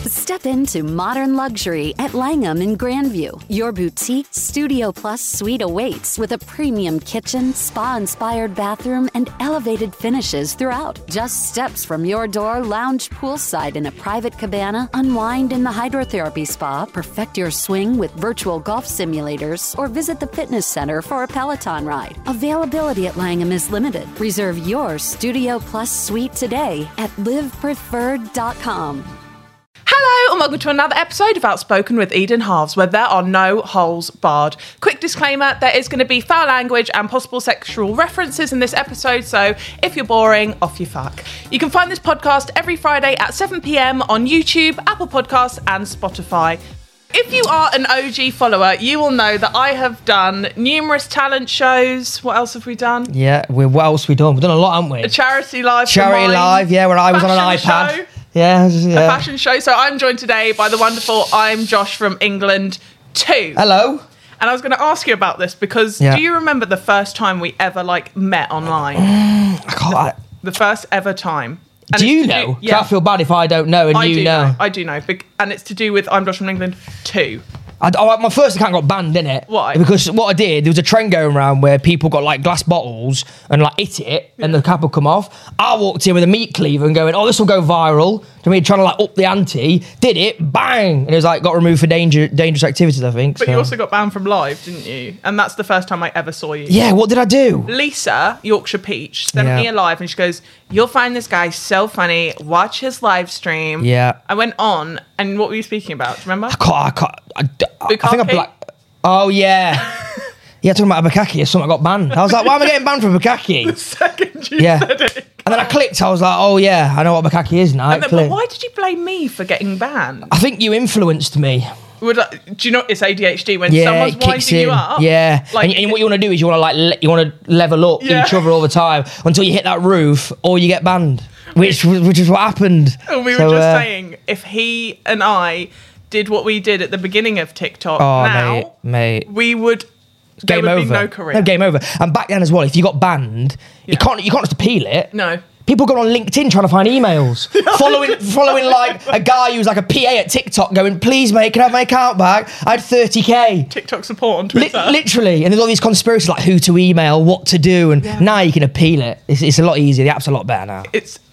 Step into modern luxury at Langham in Grandview. Your boutique Studio Plus suite awaits with a premium kitchen, spa-inspired bathroom, and elevated finishes throughout. Just steps from your door, lounge poolside in a private cabana, unwind in the hydrotherapy spa, perfect your swing with virtual golf simulators, or visit the fitness center for a Peloton ride. Availability at Langham is limited. Reserve your Studio Plus suite today at livepreferred.com. Hello and welcome to another episode of Outspoken with Eden Halves, where there are no holes barred. Quick disclaimer, there is going to be foul language and possible sexual references in this episode, so if you're boring, off you fuck. You can find this podcast every Friday at 7 p.m. on YouTube, Apple Podcasts and Spotify. If you are an OG follower, you will know that I have done numerous talent shows. What else have we done? Yeah, what else have we done? We've done a lot, haven't we? A charity live. Charity live, yeah, where I was on an iPad. Show. Yeah. A fashion show. So I'm joined today by the wonderful I'm Josh from England 2. Hello. And I was going to ask you about this because do you remember the first time we ever met online? I can't. The first ever time. And do you know? Yeah. I feel bad if I don't know and you know. I do know. And it's to do with I'm Josh from England 2. My first account got banned, didn't it? Why? Because what I did, there was a trend going around where people got like glass bottles and like hit it and the cap would come off. I walked in with a meat cleaver and going, oh, this will go viral. I mean, trying to like up the ante, did it, bang! And it was like got removed for dangerous activities, I think. But you also got banned from live, didn't you? And that's the first time I ever saw you. Yeah, what did I do? Lisa, Yorkshire Peach, sent me a live and she goes, you'll find this guy so funny, watch his live stream. Yeah. I went on and what were you speaking about? Do you remember? I think I black. Oh, yeah. Yeah, talking about a bukkake or something, I got banned. I was like, why am I getting banned for bukkake? The second you said it. And then I clicked, I was like, oh yeah, I know what bukkake is now. But why did you blame me for getting banned? I think you influenced me. Do you know it's ADHD when someone's winding you up? Yeah, like, and what you want to do is you want to level up each other all the time until you hit that roof or you get banned, which is what happened. And we were just saying, if he and I did what we did at the beginning of TikTok mate. we would... Game over. Be no career. No, game over. And back then as well, if you got banned, you can't just appeal it. No. People go on LinkedIn trying to find emails, following like a guy who's like a PA at TikTok, going, "Please, mate, can I have my account back? I had 30k." TikTok support on Twitter, literally. And there's all these conspiracies like who to email, what to do, and now you can appeal it. It's a lot easier. The app's a lot better now.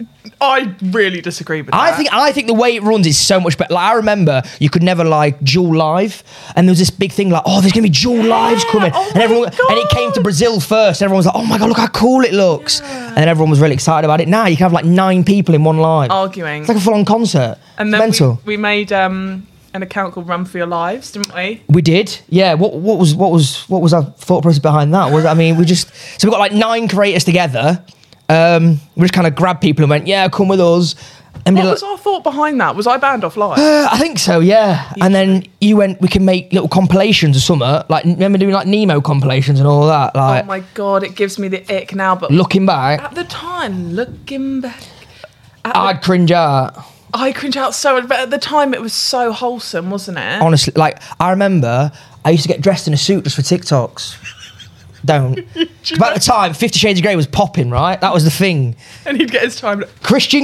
I really disagree with that. I think the way it runs is so much better. Like I remember you could never like dual live, and there was this big thing like, oh, there's gonna be dual lives coming, and it came to Brazil first. And everyone was like, oh my god, look how cool it looks, and then everyone was really excited about it. Now you can have like 9 people in one live arguing. It's like a full-on concert. And then we made an account called Run for Your Lives, didn't we? We did, yeah. What was our thought process behind that? We got like 9 creators together. We just kind of grabbed people and went, yeah, come with us. And what was our thought behind that? Was I banned off live? I think so, yeah. And then you went, we can make little compilations or something. Like, remember doing like Nemo compilations and all that? Like, oh my God, it gives me the ick now. But looking back. At the time, looking back. I'd cringe out. I cringe out so much, but at the time it was so wholesome, wasn't it? Honestly, like, I remember I used to get dressed in a suit just for TikToks. Don't. But at the time, 50 Shades of Grey was popping, right? That was the thing. And he'd get his time. Christian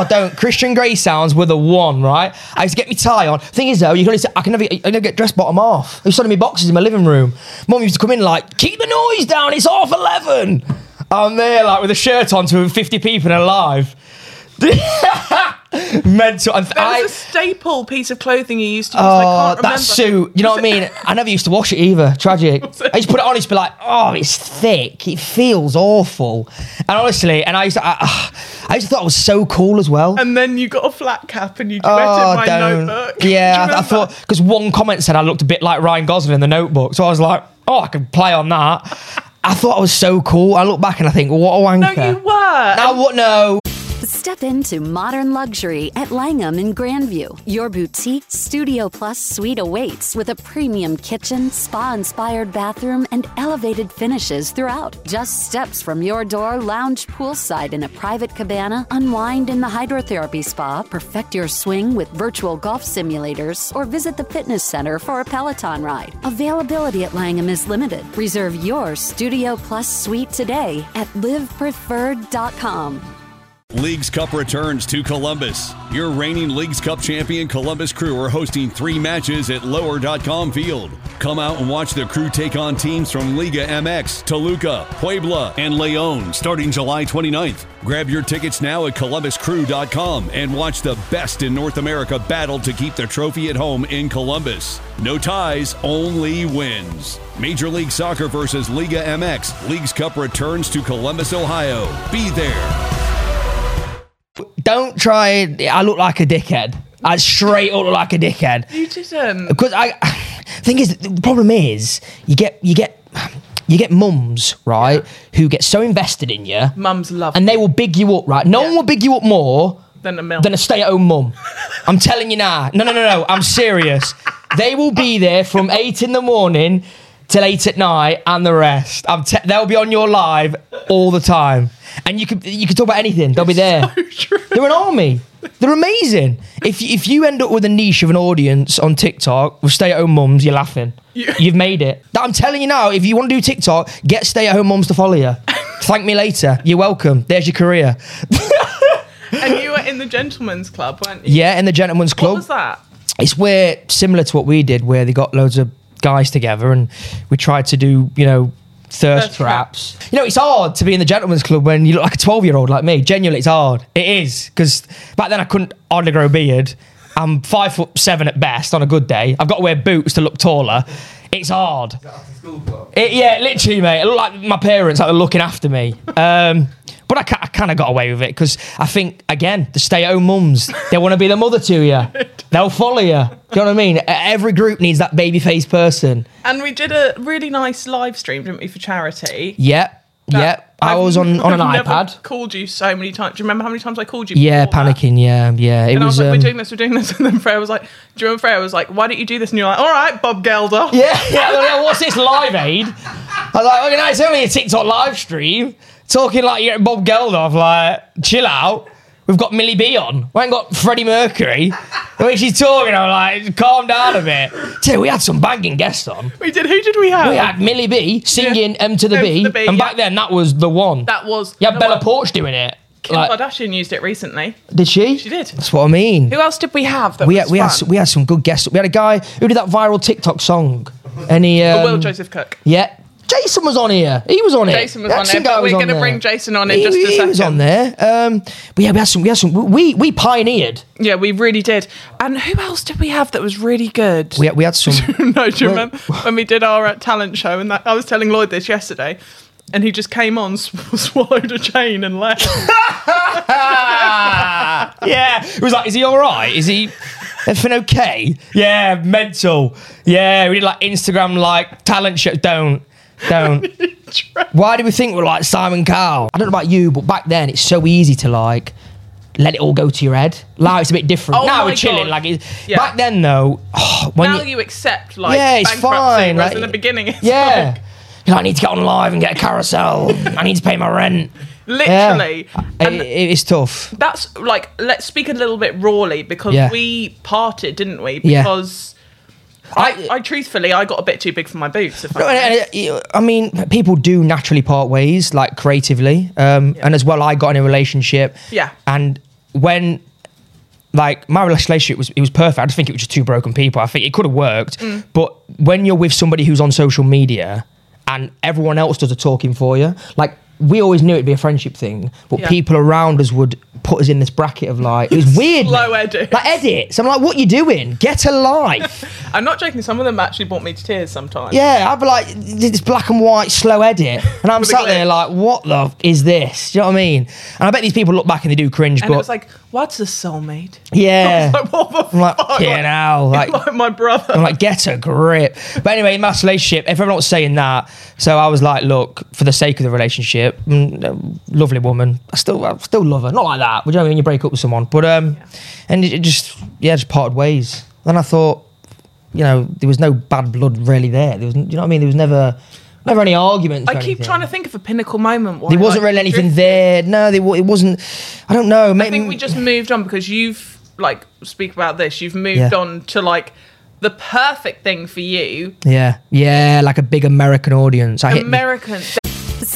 Grey sounds were the one, right? I used to get my tie on. Thing is, though, I never get dressed bottom off. I used to send me boxes in my living room. Mum used to come in like, keep the noise down, it's 11:30. I'm there like with a shirt on to 50 people in a live. Mental. There was a staple piece of clothing you used to use. I can't remember. That suit. You know what I mean? I never used to wash it either. Tragic. I used to put it on. It's be like, oh, it's thick. It feels awful. And honestly, I used to thought it was so cool as well. And then you got a flat cap and you dreaded my notebook. Yeah, I thought because one comment said I looked a bit like Ryan Gosling in the Notebook, so I was like, oh, I could play on that. I thought I was so cool. I look back and I think, well, what a wanker. No, you were. Now what? No. Step into modern luxury at Langham in Grandview. Your boutique Studio Plus suite awaits with a premium kitchen, spa-inspired bathroom, and elevated finishes throughout. Just steps from your door, lounge poolside in a private cabana, unwind in the hydrotherapy spa, perfect your swing with virtual golf simulators, or visit the fitness center for a Peloton ride. Availability at Langham is limited. Reserve your Studio Plus suite today at livepreferred.com. Leagues Cup returns to Columbus. Your reigning Leagues Cup champion Columbus Crew are hosting 3 matches at Lower.com Field. Come out and watch the Crew take on teams from Liga MX, Toluca, Puebla, and León starting July 29th. Grab your tickets now at ColumbusCrew.com and watch the best in North America battle to keep the trophy at home in Columbus. No ties, only wins. Major League Soccer versus Liga MX. Leagues Cup returns to Columbus, Ohio. Be there. Don't try. I look like a dickhead. I straight up look like a dickhead. You didn't. Because thing is, the problem is you get mums, right, who get so invested in you. Mums love and they will big you up, right? No one will big you up more than a stay-at-home mum. I'm telling you now. No. I'm serious. They will be there from 8 in the morning till 8 at night and the rest. They'll be on your live all the time. And you can talk about anything. They'll be there. So true. They're an army. They're amazing. If you end up with a niche of an audience on TikTok with stay-at-home mums, you're laughing. You've made it. I'm telling you now, if you want to do TikTok, get stay-at-home mums to follow you. Thank me later. You're welcome. There's your career. And you were in the Gentleman's Club, weren't you? Yeah, in the Gentleman's Club. What was that? It's where, similar to what we did, where they got loads of guys together and we tried to do, thirst traps. It's hard to be in the Gentleman's Club when you look like a 12-year-old like me. Genuinely, it's hard. It is, because back then I couldn't hardly grow a beard. I'm 5'7" at best on a good day. I've got to wear boots to look taller. It's hard. Is that after school club? Yeah, literally, mate. I look like my parents, like they're looking after me. But I kind of got away with it because I think, again, the stay-at-home mums, they want to be the mother to you. They'll follow you. Do you know what I mean? Every group needs that baby-faced person. And we did a really nice live stream, didn't we, for charity? Yeah. I was on an I've iPad. Never called you so many times. Do you remember how many times I called you? Yeah, panicking. That? Yeah. And I was like, we're doing this. And then Freya was like, do you remember Freya was like, why don't you do this? And you're like, all right, Bob Geldof. Yeah. What's this Live Aid? I was like, okay, no, it's only a TikTok live stream. Talking like you're Bob Geldof, like, chill out. We've got Millie B on. We ain't got Freddie Mercury. The way she's talking, I'm like, calm down a bit. Tell you, we had some banging guests on. We did. Who did we have? We had Millie B singing M to the B. And back then, that was the one. That was. You had Bella Porch doing it. Kim Kardashian used it recently. Did she? She did. That's what I mean. Who else did we have? We had some good guests. We had a guy who did that viral TikTok song. And he... Will Joseph Cook. Yeah. Jason was on here. He was on it. Jason was on it. But we're going to bring Jason on in just a second. He was on there. But yeah, we had some. We pioneered. Yeah, we really did. And who else did we have that was really good? We had some. No, do you remember when we did our talent show? And I was telling Lloyd this yesterday, and he just came on, swallowed a chain, and left. Yeah, it was like, is he all right? Is he? Everything okay? Yeah, mental. Yeah, we did like Instagram talent show. Don't. Why do we think we're like Simon Cowell? I don't know about you, but back then it's so easy to let it all go to your head. Now it's a bit different. Now we're chilling. Back then though, you accept it's fine. Whereas in the beginning, it's I need to get on live and get a carousel. I need to pay my rent. Literally. Yeah. It's tough. That's let's speak a little bit rawly because we parted, didn't we? Because I truthfully, I got a bit too big for my boots. I mean, people do naturally part ways, creatively. And as well, I got in a relationship. Yeah. And when, my relationship was perfect. I just think it was just two broken people. I think it could have worked. But when you're with somebody who's on social media and everyone else does the talking for you, we always knew it'd be a friendship thing, but people around us would put us in this bracket of it was weird. Slow edit. Edits. I'm like, what you doing? Get a life. I'm not joking. Some of them actually brought me to tears sometimes. Yeah, I'd be like, this black and white slow edit. And I'm sat there like, what the is this? Do you know what I mean? And I bet these people look back and they do cringe. And it was like, what's a soulmate? Yeah. I was like, what the I'm like, fuck? now. Like my brother. I'm like, get a grip. But anyway, in my relationship, if everyone was saying that, so I was like, look, for the sake of the relationship, lovely woman, I still love her. Not like that. But you know what I mean? When you break up with someone. But, and it just parted ways. Then I thought, there was no bad blood really there. There was, you know what I mean? There was never any arguments. I keep trying to think of a pinnacle moment. There wasn't really anything there. No, it wasn't. I don't know. I think we just moved on because you've speak about this. You've moved on to the perfect thing for you. Yeah, like a big American audience. American.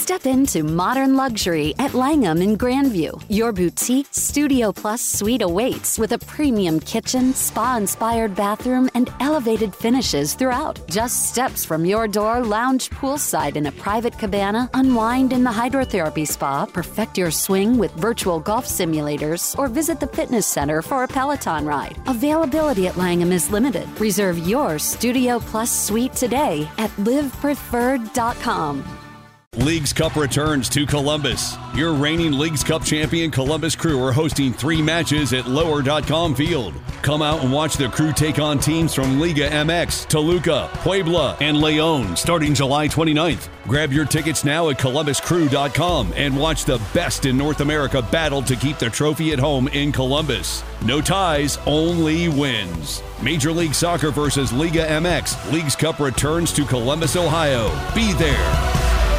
Step into modern luxury at Langham in Grandview. Your boutique Studio Plus suite awaits with a premium kitchen, spa-inspired bathroom, and elevated finishes throughout. Just steps from your door, lounge poolside in a private cabana, unwind in the hydrotherapy spa, perfect your swing with virtual golf simulators, or visit the fitness center for a Peloton ride. Availability at Langham is limited. Reserve your Studio Plus suite today at livepreferred.com. Leagues Cup returns to Columbus. Your reigning Leagues Cup champion Columbus Crew are hosting 3 matches at lower.com field. Come out and watch the Crew take on teams from Liga MX, Toluca, Puebla, and Leon starting July 29th. Grab your tickets now at columbuscrew.com and watch the best in North America battle to keep the trophy at home in Columbus. No ties, only wins. Major League Soccer versus Liga MX. Leagues Cup returns to Columbus, Ohio. Be there.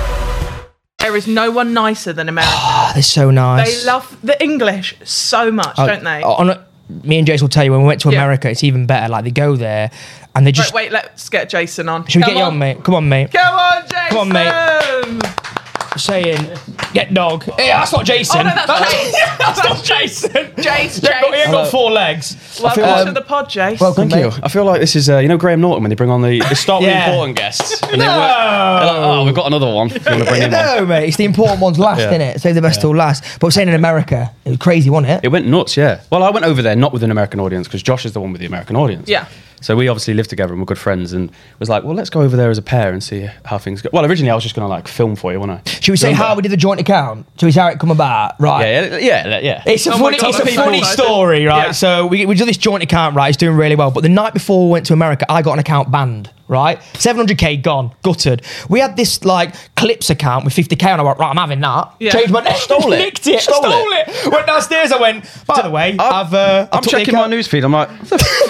There is no one nicer than America. They're so nice. They love the English so much, don't they? Me and Jace will tell you when we went to Yeah. America, it's even better. Like they go there and they just. Wait, let's get Jason on. Should we get you on, mate? Come on, mate. Come on, Jason. Come on, mate. Saying, get dog. Yeah, that's not Jason. Oh, no, that's Jace. That's not Jason. Jace. He ain't got 4 legs. Welcome to the pod, Jace. Welcome, Thank you. mate. I feel like this is, Graham Norton when they bring on the start with the important guests. And they're like, oh, we've got another one. If you want to bring him on. No, mate, it's the important ones last, Yeah. innit? Save the best till last. But we're saying in America, it was crazy, wasn't it? It went nuts, yeah. Well, I went over there not with an American audience because Josh is the one with the American audience. Yeah. So we obviously live together and we're good friends and was like, well, let's go over there as a pair and see how things go. Well, originally I was just going to like film for you, wasn't I? Should we say how we did the joint account? Should we say how it come about? Right. Yeah. It's a Oh my funny, God, it's a that's so funny exciting. story, right? Yeah. So we do this joint account, right? It's doing really well. But the night before we went to America, I got an account banned, right? 700k gone, gutted. We had this like Clips account with 50k, and I went, right, I'm having that. Yeah. Changed my name, Stole it. nicked it, Stole stole it. Went downstairs. I went. By the way, I'm took the checking my account- newsfeed. I'm like,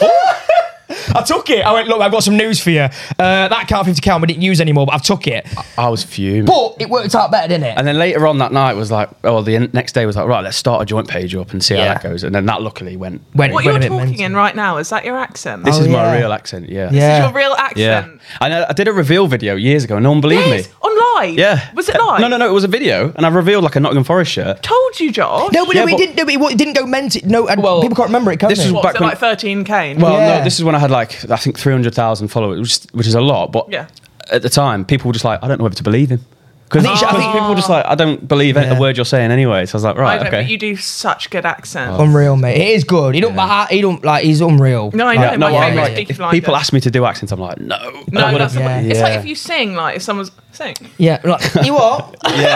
I took it. I went, look, I've got some news for you. That account 50k we didn't use anymore, but I've took it. I was fuming. But it worked out better, didn't it? And then later on that night was like, the next day was like, right, let's start a joint page up and see how Yeah. that goes. And then that luckily went. Went What a you're bit talking mental. in right now, is that your accent? This Oh, is my yeah. real accent, yeah. Yeah. This is your real Yeah. accent. I did a reveal video years ago and no one believed Yes, me. on live. Yeah. Was it live? No, it was a video and I revealed like a Nottingham Forest shirt. Told you, Josh. No, but Yeah, we but- didn't. No, it didn't go mental. No, and Well, people can't remember it. Can't this they? is What, back was it when- like 13k? Well, Yeah. no, this is when I had like, I think 300,000 followers, which is a lot. But Yeah. at the time, people were just like, I don't know whether to believe him. Because I think- people were just like, I don't believe Yeah. a word you're saying anyway. So I was like, I right, don't, okay. but you do such good accent. Unreal, mate. It is good. He don't. He don't like. He's unreal. No, I know. Like, my I'm favourite like, Peaky if Blinders. people ask me to do accents, I'm like, no. No, I that's would've- yeah. it's like Yeah. if you sing, like if someone's sing. Yeah. Like, you what?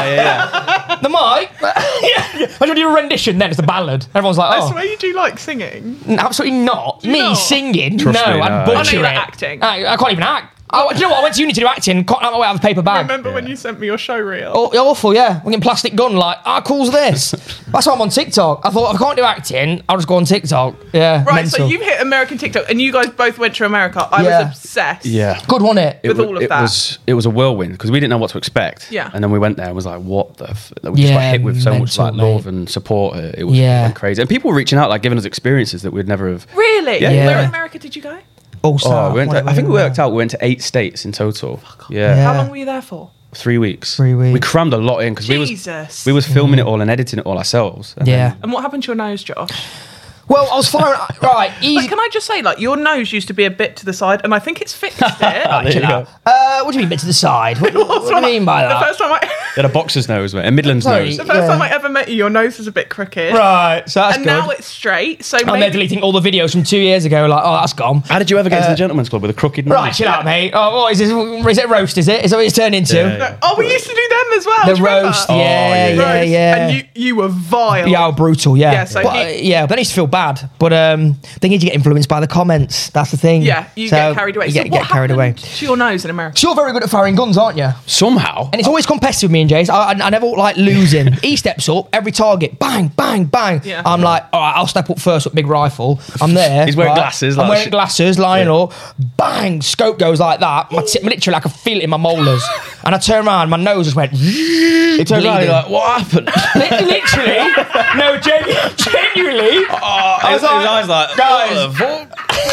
yeah. The mic. yeah. I do a rendition. Then it's a ballad. Everyone's like, I oh, swear you do like singing. absolutely not. Me not? singing. Trust no, me, no. I'd butcher I know it. you're acting. I can't even act. Do you know what? I went to uni to do acting. Can't out my way out of a paper bag. Remember when you sent me your show reel? Oh, awful, yeah. I'm getting plastic gun, like, how cool's this? That's why I'm on TikTok. I thought, if I can't do acting, I'll just go on TikTok. Yeah, Right, so mental. you've hit American TikTok, and you guys both went to America. I Yeah. was obsessed. Yeah. Good, wasn't it? With all of that. It was a whirlwind because we didn't know what to expect. Yeah. And then we went there and was like, what the we just got Yeah, hit with so much mental, like mate. love and support. It was Yeah. crazy. And people were reaching out, like giving us experiences that we'd never have. Really? Yeah. Where in America did you go? All Oh, we went I think we worked out. out we went to 8 states in total. Yeah. Yeah. How long were you there for? 3 weeks. 3 weeks. We crammed a lot in because Jesus. we was filming it all and editing it all ourselves. And Yeah. And what happened to your nose, Josh? Well, I was firing. Right, easy. Like, can I just say, like, your nose used to be a bit to the side, and I think it's fixed it. There you go. What do you mean, bit to the side? What do you mean by The that? first time I, They had a boxer's nose, mate, a Midlands Sorry. nose. the first Yeah. time I ever met you, your nose was a bit crooked. Right, so that's And good. now it's straight. So and they're maybe deleting all the videos from 2 years ago. Like, oh, that's gone. How did you ever get to the gentleman's club with a crooked nose? Right, chill out, mate. Oh, what is this? Is it a roast? Is it? Is that what it's turned into? Yeah. Oh, we used to do them as well. The do you remember? roast, yeah, yeah. yeah, Roast. yeah. And you were vile. Yeah, oh, brutal, yeah. Yeah, so but, he- yeah, but I used to feel bad. But thing is, you get influenced by the comments. That's the thing. Yeah, you So, get carried away. You So get what carried away. happened to your nose in America? So you're very good at firing guns, aren't you? Somehow. And it's always competitive with me and Jace. I never like losing. He steps up, every target, bang, bang, bang. Yeah. I'm like, all right, I'll step up first with big rifle. I'm there. He's wearing right? glasses, I'm like wearing shit. glasses, lining up. Bang, scope goes like that. Literally, I can feel it in my molars. And I turn around, my nose just went. He turned around and bleeding. he's like, what happened? Literally, no, genuinely. I was his eyes like, guys, what the fuck?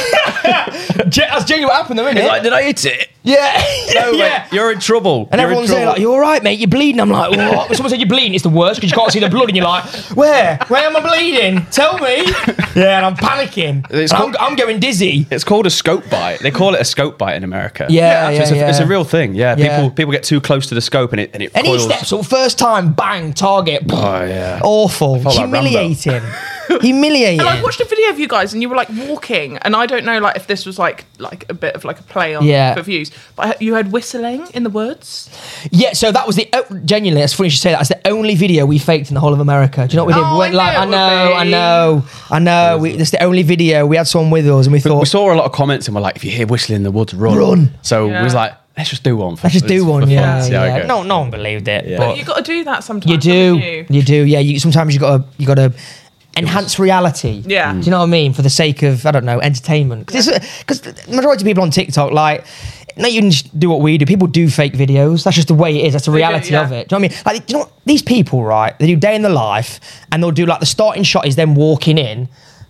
That's genuinely what happened, though, isn't He's it? like, did I hit it? Yeah. No, yeah. mate, you're in trouble. And You're in everyone's saying, trouble. like, you all right, mate? You're bleeding. I'm like, what? When someone said you're bleeding, it's the worst because you can't see the blood and you're like, where? Where am I bleeding? Tell me. Yeah, and I'm panicking. It's And called- I'm going dizzy. It's called a scope bite. They call it a scope bite in America. Yeah, So yeah, it's a real thing. Yeah, Yeah. people get too close to the scope and it And he coils. steps up, first time, bang, target. Oh, yeah. Awful. felt like Humiliating. Humiliating. And I watched a video of you guys, and you were like walking, and I don't know, like if this was like a bit of like a play on Yeah. for views, but you had whistling in the woods. Yeah, so that was genuinely, it's funny you should say that. That's the only video we faked in the whole of America. Do you know what we did? Oh, We went I like, knew it I know. That's the only video. We had someone with us and we thought, We saw a lot of comments and we're like, if you hear whistling in the woods, run. Run. So we Yeah. was like, let's just do one. let's just do one. for fun, Yeah, see how it yeah. goes. No one believed it. Yeah. But You got to do that sometimes. you do. haven't You do. Yeah, sometimes you got to enhance reality. Yeah. Do you know what I mean? For the sake of, I don't know, entertainment. Because the majority of people on TikTok, like, no, you can just do what we do. People do fake videos. That's just the way it is. That's the They do, reality yeah. of it. Do you know what I mean? Like, you know what? These people, right? They do day in the life, and they'll do like the starting shot is them walking in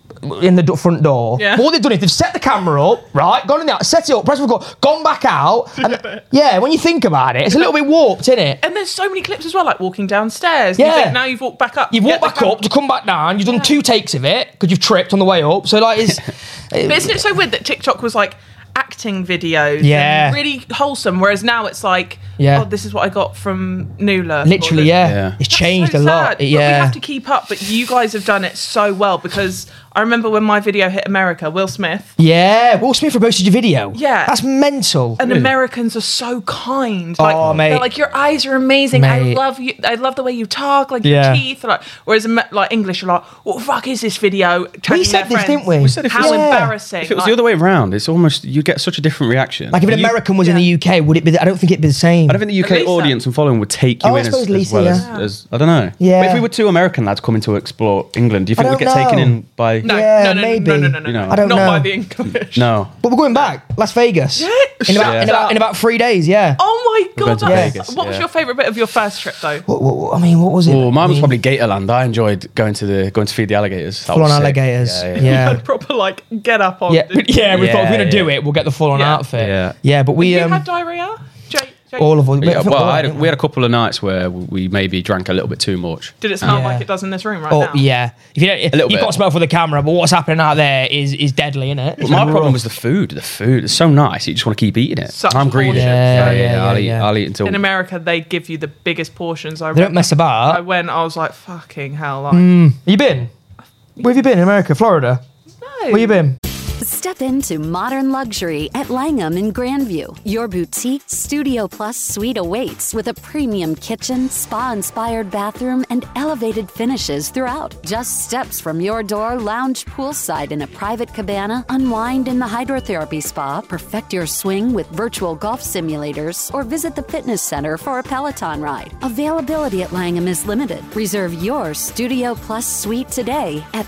the front door. Yeah. But what they've done is they've set the camera up, right? Gone in there, set it up, press record, gone back out. And yeah, when you think about it, it's a little bit warped, isn't it? And there's so many clips as well, like walking downstairs. Yeah. You think, now you've walked back up. You've get walked the back up to come back down. You've done 2 takes of it because you've tripped on the way up. So like, it's But isn't it so weird that TikTok was like acting videos? Yeah. And really wholesome, whereas now it's like, Yeah. oh, this is what I got from Nula. literally, Or this- yeah. It's That's changed so a lot. sad. But we Yeah. have to keep up. But you guys have done it so well, because I remember when my video hit America, Will Smith. Yeah, Will Smith reposted your video. Yeah. That's mental. And Americans are so kind. Like, Oh, mate. They're like, your eyes are amazing. I Mate. love you. I love the way you talk. Like Yeah. your teeth. Like, whereas like English are like, what the fuck is this video? We Tagging said their this, friends. didn't we? We said if How it was- embarrassing. If it was Like, the other way around, it's almost, you get such a different reaction. Like if an You- American was in the Yeah. UK, would it be? I don't think it'd be the same. I don't think the UK Lisa. audience and following would take you Oh, I in suppose as Lisa, well yeah. as I don't know. Yeah. But if we were 2 American lads coming to explore England, do you think I we'd get don't taken know. in by? no, Yeah, no, no, maybe. no, no, no, no, You know. no. I don't Not know. by the English. No. But we're going back. Las Vegas. In about 3 days. Yeah. Oh my going god! to that's- Vegas, What was yeah. your favourite bit of your first trip though? What was it? Oh, mine was I mean, probably Gatorland. I enjoyed going to feed the alligators. That full on was sick. alligators. Yeah, Yeah. yeah. Proper like get up on. Yeah, yeah, we thought if we're gonna do Yeah. it, we'll get the full on Yeah. outfit. Yeah. Yeah, but we You had diarrhea? Jay, all of us. Yeah, well, didn't we had a couple of nights where we maybe drank a little bit too much. Did it smell Yeah. like it does in this room right Oh now? yeah, if you don't, little you bit. can't smell for the camera, but what's happening out there is deadly, isn't it? But my problem was the food. The food is so nice. You just want to keep eating it. Such I'm greedy. portions. Yeah. I'll eat until. In America, they give you the biggest portions. I They don't mess about. I went. I was like, fucking hell! Like, You been? Where have you been in America? Florida? no. Where you been? Step into modern luxury at Langham in Grandview. Your boutique Studio Plus suite awaits with a premium kitchen, spa-inspired bathroom, and elevated finishes throughout. Just steps from your door, lounge poolside in a private cabana, unwind in the hydrotherapy spa, perfect your swing with virtual golf simulators, or visit the fitness center for a Peloton ride. Availability at Langham is limited. Reserve your Studio Plus suite today at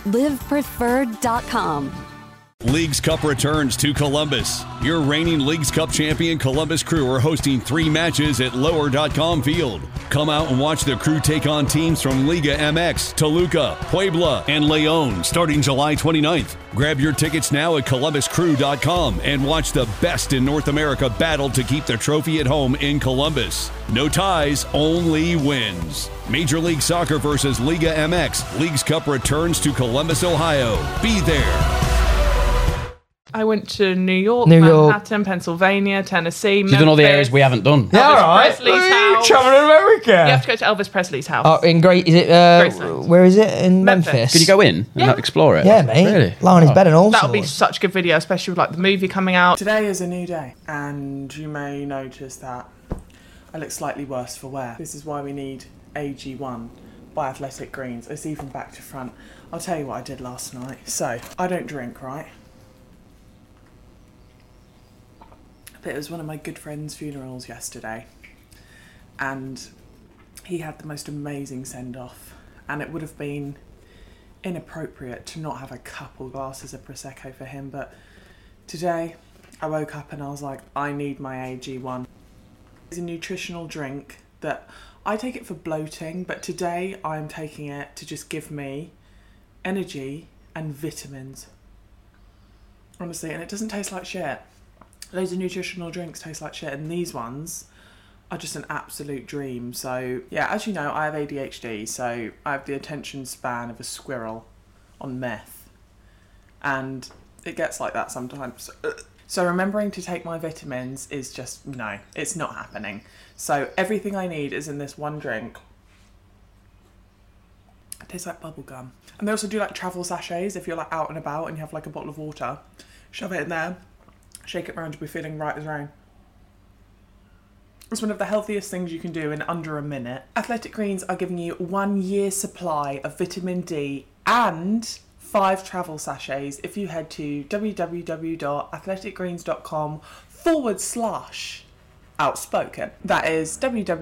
livepreferred.com. Leagues Cup returns to Columbus. Your reigning Leagues Cup champion Columbus Crew are hosting 3 matches at lower.com field. Come out and watch the Crew take on teams from Liga MX, Toluca, Puebla, and Leon starting July 29th. Grab your tickets now at columbuscrew.com and watch the best in North America battle to keep the trophy at home in Columbus. No ties, only wins. Major League Soccer versus Liga MX. Leagues Cup returns to Columbus, Ohio. Be there. I went to New York, New York. Manhattan, Pennsylvania, Tennessee. You've done all the areas we haven't done. Yeah, all right. Presley's house. Traveling in America. You have to go to Elvis Presley's house. Oh, in Great, is it? Graceland. Where is it? In Memphis. Memphis. Could you go in and explore it? Yeah, mate. Really? Lying in his bed and all That'll be sorts. such a good video, especially with like the movie coming out. Today is a new day, and you may notice that I look slightly worse for wear. This is why we need AG1 by Athletic Greens. It's even back to front. I'll tell you what I did last night. So, I don't drink, right? But it was one of my good friend's funerals yesterday, and he had the most amazing send-off, and it would have been inappropriate to not have a couple glasses of Prosecco for him, but today I woke up and I was like, I need my AG1. It's a nutritional drink that I take it for bloating, but today I'm taking it to just give me energy and vitamins. Honestly, and it doesn't taste like shit. Loads of nutritional drinks taste like shit, and these ones are just an absolute dream. So, yeah, as you know, I have ADHD, so I have the attention span of a squirrel on meth. And it gets like that sometimes. So remembering to take my vitamins is just, no, it's not happening. So everything I need is in this one drink. It tastes like bubble gum. And they also do like travel sachets. If you're like out and about and you have like a bottle of water, shove it in there, shake it around, you'll be feeling right as rain. It's one of the healthiest things you can do in under a minute. Athletic Greens are giving you 1 year's supply of vitamin D and 5 travel sachets if you head to www.athleticgreens.com/outspoken. That is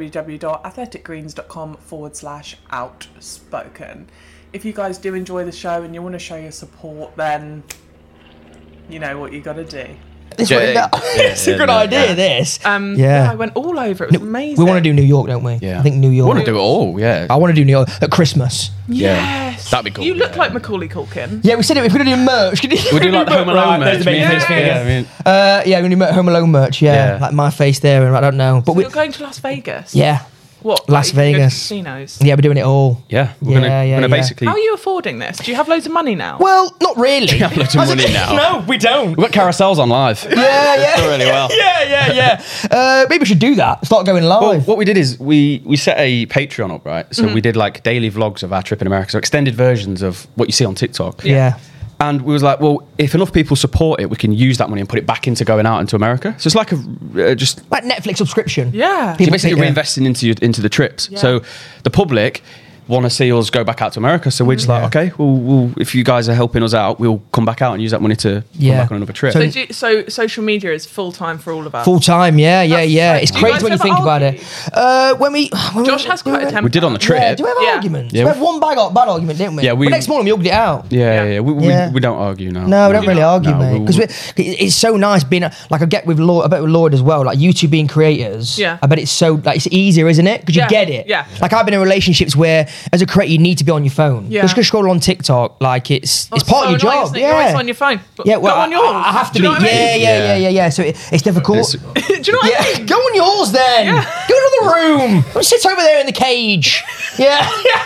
www.athleticgreens.com/outspoken. If you guys do enjoy the show and you want to show your support, then you know what you got to do. It's a good idea, this. I went all over. It was amazing. We want to do New York, don't we? Yeah. I think New I York. want to do it all, yeah. I want to do New York at Christmas. Yes. That'd be cool. You look like Macaulay Culkin. Yeah, we said it. If we're going to do merch, We'll do like the Home Alone merch. There's the Yeah, face thing yeah, again. I mean, We're going to do Home Alone merch, yeah. Like my face there, and I don't know. But You're going to Las Vegas? Yeah. What? Las like, you go to Vegas. Casinos? Yeah, we're doing it all. yeah. We're gonna basically. How are you affording this? Do you have loads of money now? Well, not really. We have loads of money now. No, we don't. We've got carousels on live. Yeah. Doing really well. Yeah. Maybe we should do that. Start going live. Well, what we did is we set a Patreon up, right? So we did like daily vlogs of our trip in America, so extended versions of what you see on TikTok. Yeah. And we was like, well, if enough people support it, we can use that money and put it back into going out into America. So it's like a just Like Netflix subscription. Yeah. so People basically think, reinvesting into the trips. Yeah. So the public want to see us go back out to America. So we're just like, okay, we'll if you guys are helping us out, we'll come back out and use that money to come back on another trip. So social media is full time for all of us. Full time, yeah. That's It's so- Do you crazy guys when you ever think about it. When Josh has quite a temper. we did on the trip. Yeah, do we have Yeah. arguments? Yeah. We had one bad argument, didn't we? Yeah, But next morning we hugged it out. Yeah. Yeah. We don't argue now. No, we don't really argue, No, mate. Because it's so nice being like I get with Lloyd. I bet with Lloyd as well. Like you two being creators. Yeah. I bet it's so like it's easier, isn't it? Because you Yeah, get it. yeah. Like I've been in relationships where, as a creator, you need to be on your phone. Yeah. Just scroll on TikTok. Like it's Oh, part of so your annoying, job. isn't it? Yeah. You're always on your phone. But Yeah, well, go on yours. I have to Do be. you know what I mean? Yeah. So it's difficult. Do you know what I mean? Go on yours then. Yeah. Go to the room. Don't sit over there in the cage. Yeah.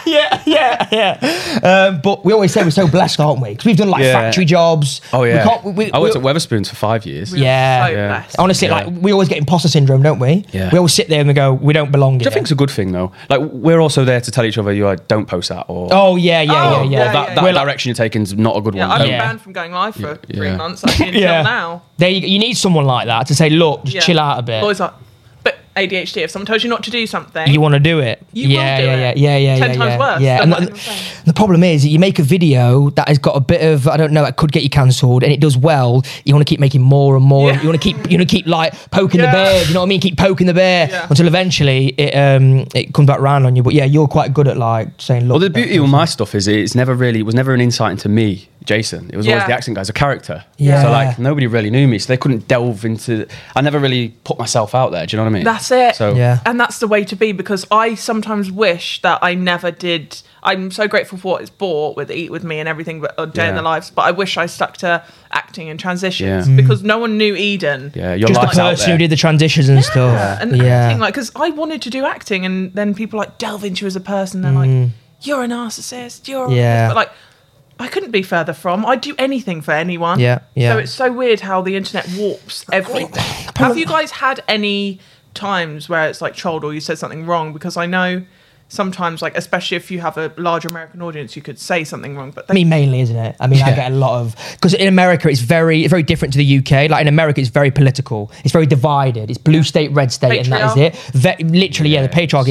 But we always say we're so blessed, aren't we? Because we've done like Yeah. factory jobs. Oh yeah. I worked we- at Weatherspoons for 5 years. Yeah. So blessed. Honestly, Yeah. like we always get imposter syndrome, don't we? Yeah. We always sit there and we go, we don't belong Which here. I think's a good thing though. Like we're also there to tell each other, don't post that or Oh yeah. Oh, yeah. that direction you're taking is not a good Yeah, one. I've been Yeah. banned from going live for 3 Yeah. months actually, until Yeah. now. There you need someone like that to say, look, just Yeah. chill out a bit. Always like, but ADHD, if someone tells you not to do something, You want to do it. You will do it. Yeah. 10 times worse Yeah. than And what I'm saying. the problem is, that you make a video that has got a bit of, I don't know, it could get you cancelled, and it does well. You want to keep making more and more. Yeah. You want to keep like poking the Yeah. bear. You know what I mean? Keep poking the bear Yeah. until eventually it comes back round on you. But yeah, you're quite good at like saying, look. Well, the beauty of my stuff is it was never an insight into me, Jason. It was always Yeah. the accent guy as a character. Yeah. So like nobody really knew me, so they couldn't delve into. I never really put myself out there. Do you know what I mean? That's it. So Yeah. And that's the way to be, because I sometimes wish that I never did. I'm so grateful for what it's brought with Eat With Me and everything, but Day in Yeah. the Lives, but I wish I stuck to acting and transitions Yeah. because no one knew Eden. Yeah, your just the life's out person who there. did the transitions and stuff. And acting, like, because I wanted to do acting, and then people like delve into you as a person. They're like, you're a narcissist, you're Yeah. but like, I couldn't be further from. I'd do anything for anyone. Yeah. So it's so weird how the internet warps everything. Have you guys had any times where it's like trolled or you said something wrong? Because I know sometimes, like, especially if you have a large American audience, you could say something wrong. But I mean, mainly, isn't it? I mean, I get a lot of, because in America it's very different to the UK. Like in America, it's very political. It's very divided. It's blue state, red state, and that is it. Literally, the patriarch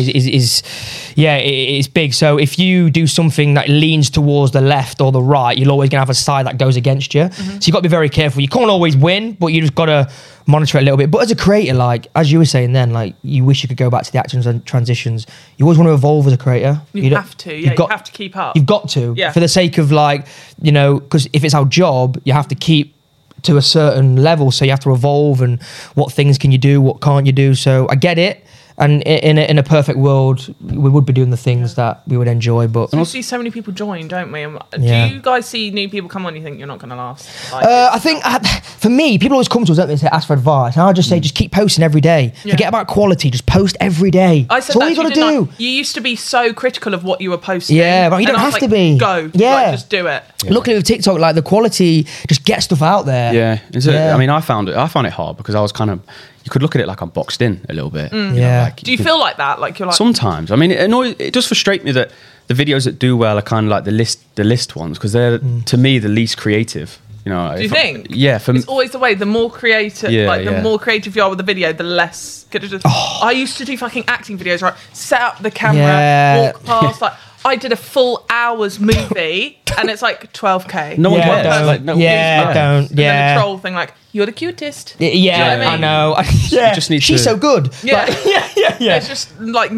is big. So if you do something that leans towards the left or the right, you're always gonna have a side that goes against you. So you got to be very careful. You can't always win, but you just got to monitor it a little bit. But as a creator, like as you were saying then, like you wish you could go back to the actions and transitions. You always want to evolve as a creator. you have to. Yeah, you have to keep up. You've got to, Yeah. for the sake of like, because if it's our job, you have to keep to a certain level. So you have to evolve, and what things can you do, what can't you do. So I get it. And in a perfect world, we would be doing the things that we would enjoy. But we see so many people join, don't we? And do you guys see new people come on? You think you're not going to last? I think for me, people always come to us, don't they, and say, ask for advice. And I just say, just keep posting every day. Forget about quality. Just post every day. That's all you got to do. You used to be so critical of what you were posting. Yeah, but you don't have to be. Go. Yeah, just do it. Yeah. Luckily with TikTok, like the quality, just get stuff out there. Yeah. I mean, I found it hard because I was kind of. You could look at it like I'm boxed in a little bit. Do you feel like that? Like you're like sometimes. I mean, it does frustrate me that the videos that do well are kind of like the list ones because they're to me the least creative. You know, do you think? Yeah, it's always the way. The more creative, the more creative you are with the video, the less good it is. I used to do fucking acting videos, right? Set up the camera, walk past, like. I did a full hour's movie and it's like 12k. No one cares. Don't. Don't. And then the troll thing, like, you're the cutest. Yeah, you know what I know. You just need She's so good. Yeah. Like, It's just like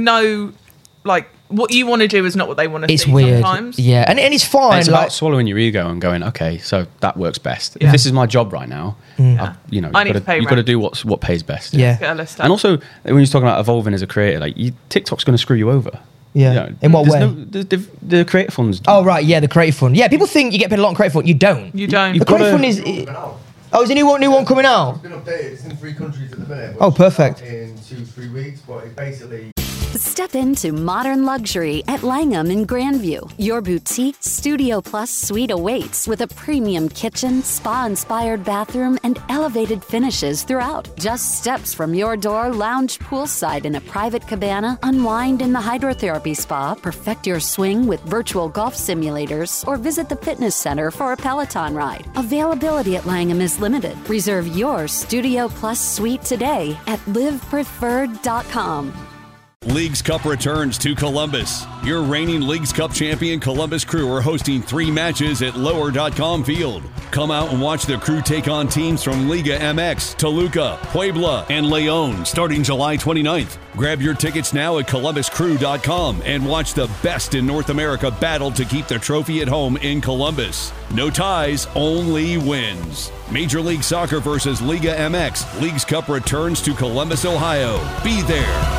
what you want to do is not what they want to see. It's weird. Sometimes. Yeah, and it's fine. And it's about swallowing your ego and going, okay, so that works best. Yeah. If this is my job right now, you've got to do what pays best. Yeah. Get a list up. And also, when you're talking about evolving as a creator, like TikTok's going to screw you over. Yeah. In what way? The creator funds. Oh, right. Yeah, the creator fund. Yeah, people think you get paid a lot on creator fund. You don't. You don't. The creator fund is. Oh, is a new one coming out? It's been updated. It's in 3 countries at the minute. Oh, perfect. In 2-3 weeks, but it basically. Step into modern luxury at Langham in Grandview. Your boutique Studio Plus suite awaits with a premium kitchen, spa-inspired bathroom, and elevated finishes throughout. Just steps from your door, lounge poolside in a private cabana, unwind in the hydrotherapy spa, perfect your swing with virtual golf simulators, or visit the fitness center for a Peloton ride. Availability at Langham is limited. Reserve your Studio Plus suite today at livepreferred.com. Leagues Cup returns to Columbus. Your reigning Leagues Cup champion Columbus Crew are hosting 3 matches at lower.com field. Come out and watch the Crew take on teams from Liga MX, Toluca, Puebla, and León starting July 29th. Grab your tickets now at columbuscrew.com and watch the best in North America battle to keep the trophy at home in Columbus. No ties, only wins. Major League Soccer versus Liga MX. Leagues Cup returns to Columbus, Ohio. Be there.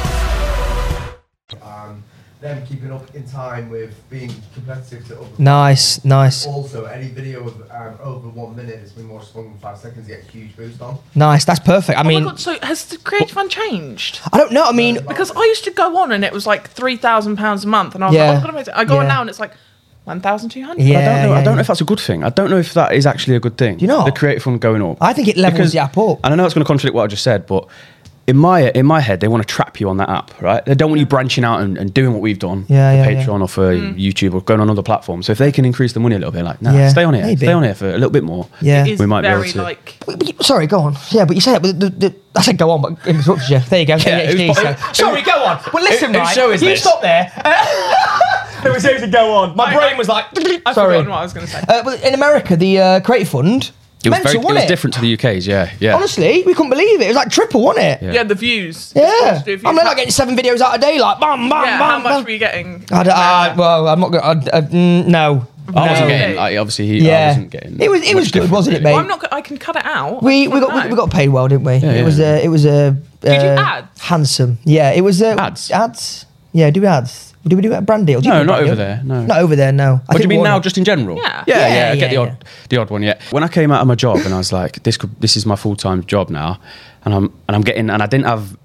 Them keeping up in time with being competitive to other. Nice. Also, any video of over 1 minute that's been more swung than 5 seconds, you get a huge boost on. Nice. That's perfect. I mean, my God, so has the creative fund changed? I don't know. I mean, because I used to go on and it was like £3,000 a month, and I was like, I go on now and it's like 1,200. Yeah, I don't know if that's a good thing. I don't know if that is actually a good thing. Do you know the creative fund going up? I think it levels the app up. And I know it's going to contradict what I just said, but in my head, they want to trap you on that app, right? They don't want you branching out and doing what we've done for Patreon or for YouTube or going on other platforms. So if they can increase the money a little bit, like, stay on here, stay on here for a little bit more. Yeah, we might be able to. But sorry, go on. Yeah, but you said it. I said go on, but it interrupted you. There you go. Sorry, go on. But listen, right? Show is you this? Stop there. It was easy to go on. My brain was like. I've forgotten what I was going to say. But in America, the Creative Fund. It was different to the UK's, yeah. Honestly, we couldn't believe it. It was like triple, wasn't it? Yeah, the views. Yeah. I'm like getting 7 videos out a day, like bam, bam, yeah, bam. How much were you getting? Well, I'm not going. No. I wasn't getting. Obviously, I wasn't getting. It was good, wasn't it, mate? Well, I'm not. I can cut it out. We got paid well, didn't we? It was a. Did you ads? Handsome. Yeah, it was ads. Ads. Yeah, do ads. Did we do it at Brand Deal? No, not over there. No, not over there. No. What do you mean now? Just in general? Yeah. Yeah. I get the odd one. Yeah. When I came out of my job and I was like, this is my full-time job now, and I didn't have,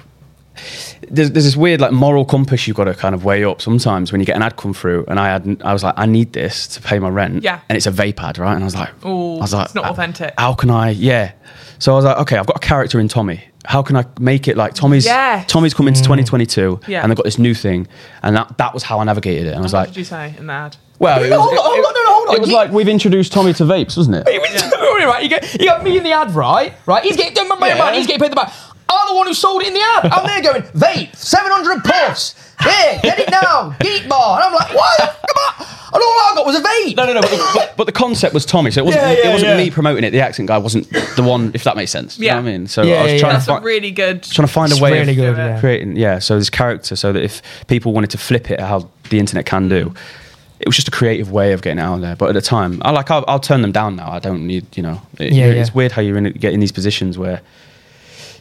There's this weird like moral compass you've got to kind of weigh up sometimes when you get an ad come through, and I was like, I need this to pay my rent. Yeah. And it's a vape ad, right? And I was like, it's not authentic. How can I? Yeah. So I was like, okay, I've got a character in Tommy. How can I make it like Tommy's come into 2022 and they've got this new thing, and that was how I navigated it. And I was like, what did you say in the ad? Well, hold on. It was like we've introduced Tommy to vapes, wasn't it? Right, you got me in the ad, right? He's getting he's getting paid the back. I'm the one who sold it in the ad. I'm there going, vape, 700 puffs. Here, get it now, Geek Bar. And I'm like, what? Come on. And all I got was a vape. No. But the concept was Tommy, so it wasn't me promoting it. The accent guy wasn't the one, if that makes sense. Yeah. You know what I mean? So I was trying to really good. Trying to find a way of creating, so this character, so that if people wanted to flip it, how the internet can do, it was just a creative way of getting it out there. But at the time, I'll turn them down now. I don't need, it's weird how you get in these positions where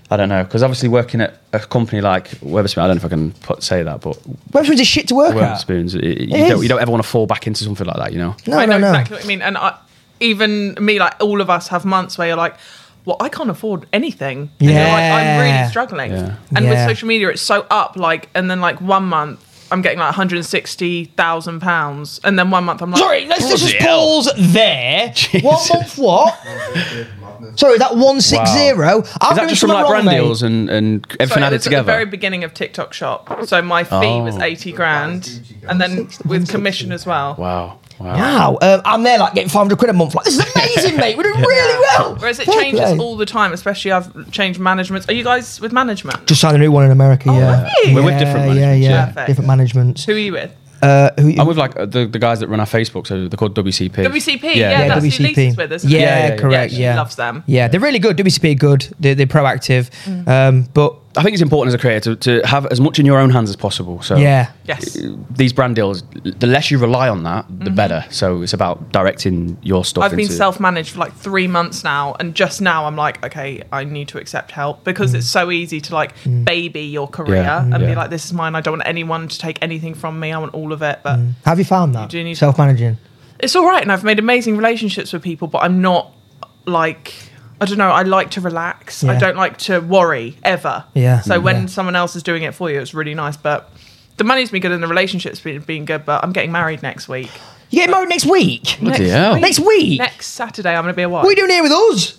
I don't know, because obviously working at a company like Wetherspoons, I don't know if I can say that, but Wetherspoons is shit to work at. Wetherspoons, is. you don't ever want to fall back into something like that, you know? No, I know no. exactly what you mean. And even me, like all of us have months where you're like, well, I can't afford anything. And you're like, I'm really struggling. Yeah. And with Yeah. social media, it's so up. Like, and then like 1 month, I'm getting like £160,000, and then 1 month I'm like, Sorry, let's just Bloody hell. pause there. 1 month what? Madness. Sorry, is that 160? Wow. I'm Is that doing just from something like wrong, brand mate. deals and everything So it added was together? at the very beginning of TikTok Shop. So my fee was 80 grand, and then with commission as well. Wow. Wow, I'm there like getting 500 quid a month. Like, this is amazing, mate. We're doing really well. Whereas it Fair changes play. all the time, especially I've changed managements. Are you guys with management? Just signed a new one in America. yeah, really? We're with different Yeah, managements, yeah, Perfect. different managements. Who are you with? I'm with like the guys that run our Facebook, so they're called WCP. WCP, Yeah. yeah, that's who WCP. Lisa's with, isn't it? Yeah, correct. she Yeah, loves them. Yeah, they're really good. WCP are good. They're proactive. But I think it's important as a creator to have as much in your own hands as possible. So yeah, Yes. these brand deals, the less you rely on that, the better. So it's about directing your stuff. I've been into- self-managed for like 3 months now, and just now I'm like, okay, I need to accept help because it's so easy to like baby your career and be Yeah. like, this is mine. I don't want anyone to take anything from me. I want all of it. But have you found that do need to- self-managing? it's all right, and I've made amazing relationships with people, but I'm not like, I don't know, I like to relax. I Yeah. don't like to worry ever. Yeah. So when Yeah. someone else is doing it for you, it's really nice. But the money's been good and the relationship's been good, but I'm getting married next week. You getting married next week? Bloody hell. Next week? Next Saturday, I'm going to be a wife. What are you doing here with us?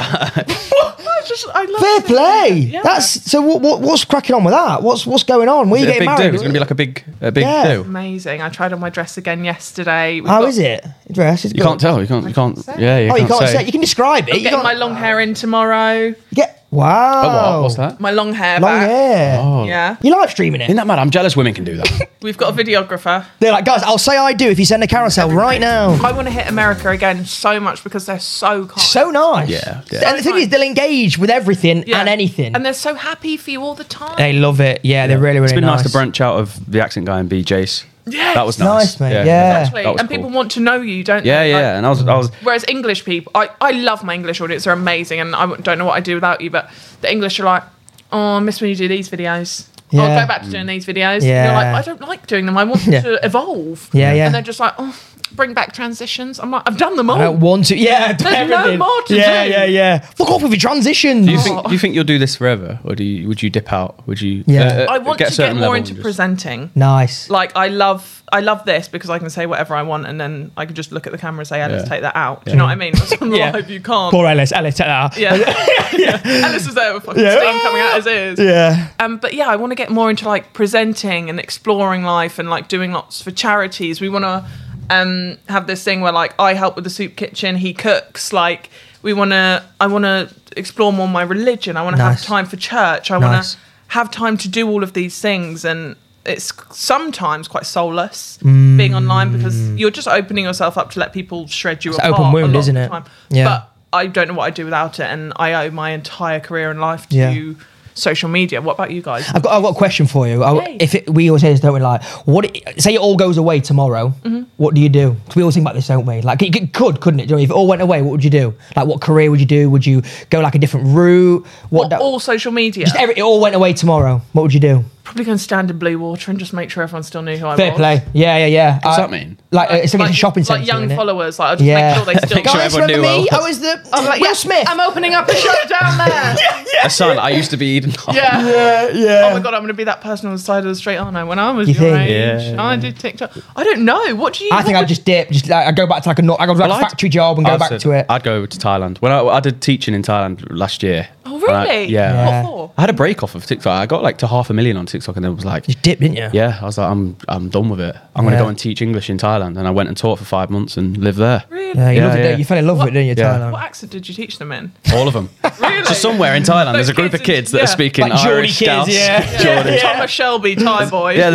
I love Fair it. play. Yeah. That's so. What's cracking on with that? What's going on? Where Is you it a getting big do? married? It's going to be like a big Yeah. do. Amazing. I tried on my dress again yesterday. How is it? Dress is You can't tell. You can't. say. Yeah, Oh, you can't say. You can describe it. I'm You getting can't- my long hair in tomorrow. Wow. Oh, what? What's that? My long hair Long back. hair. Oh. Yeah. You live streaming Isn't it? that mad? I'm jealous women can do that. We've got a videographer. They're like, guys, I'll say I do if you send a carousel right now. I want to hit America again so much because they're so kind. So nice. Yeah, yeah. And the thing is, they'll engage with everything Yeah. and anything. And they're so happy for you all the time. They love it. Yeah, they're really, really It's been nice to nice. branch out of the accent guy and be Jace. Yes. That was nice. Nice, mate, yeah. that Actually, was and cool. people want to know you, don't Yeah, they? yeah. Like, And I was. whereas English people, I love my English audience. They're amazing, and I don't know what I'd do without you. But the English are like, oh, I miss when you do these videos. Yeah. I'll go back to doing these videos. Yeah. And you're like, I don't like doing them. I want Yeah. to evolve. Yeah, yeah. And they're just like, oh, bring back transitions. I'm like, I've done them all. I don't want to. Yeah, There's no everything. more to yeah, do. Yeah, yeah. Fuck off with your transitions. Do you think you'll do this forever, or would you dip out? Would you? Yeah. I want get a to get certain more level into and just- presenting. Nice. Like I love this because I can say whatever I want, and then I can just look at the camera and say, Alice, Yeah. take that out. Do you know what I mean? Whereas on Yeah. live, you can't. Poor Ellis. Ellis, take that out. Yeah. Alice is there with fucking steam coming out his ears. Yeah. But yeah, I want to get more into like presenting and exploring life and like doing lots for charities. We want to have this thing where like I help with the soup kitchen, he cooks. Like I want to explore more my religion. I want to Nice. have time for church. I want Nice. to have time to do all of these things, and it's sometimes quite soulless being online because you're just opening yourself up to let people shred you Mm. It's an apart. open wound, a lot isn't of it? the time. Yeah. But I don't know what I'd do without it, and I owe my entire career and life to Yeah. social media. What about you guys? I've got a question for you. Yay. We always say this, don't we? Like, say it all goes away tomorrow. What do you do? 'Cause we always think about this, don't we? Like, it couldn't it? Do you know, if it all went away, what would you do? Like, what career would you do? Would you go like a different route? All social media. It all went away tomorrow. What would you do? Probably go and stand in Blue Water and just make sure everyone still knew who I Fair was. play. Yeah. What's that mean? Like, it's like a shopping centre. Like young isn't it? followers. Like, I'll just Yeah. make sure they still Make sure Guys, everyone remember knew me? I I was- was the I'm like, Will yeah, Smith. I'm opening up a shop down there. A son, I used to be Eden. Yeah. Yeah. Oh my god, I'm going to be that person on the side of the street, aren't I? When I was You your think? age, Yeah. I did TikTok. I don't know. What do you? I think I'd just dip. Just like, I'd go back to like I go to like a factory job and go back to it. I'd go to Thailand. When I did teaching in Thailand last year. Oh really? Yeah. Yeah. What for? I had a break off of TikTok. I got like to 500,000 on TikTok, and then was like, Just dip, didn't you? yeah, I was like, I'm done with it. I'm going to Yeah. go and teach English in Thailand. And I went and taught for 5 months and lived there. Really? Yeah, you, Yeah, loved it, yeah. you fell in love with it, didn't you, Yeah. Thailand? What accent did you teach them in? All of them. Really? So somewhere in Thailand, there's a Those group of kids, kids that yeah. are speaking Like Geordie Irish, kids, Scouse, yeah. Geordie. Thomas Shelby, Thai boy. Yeah,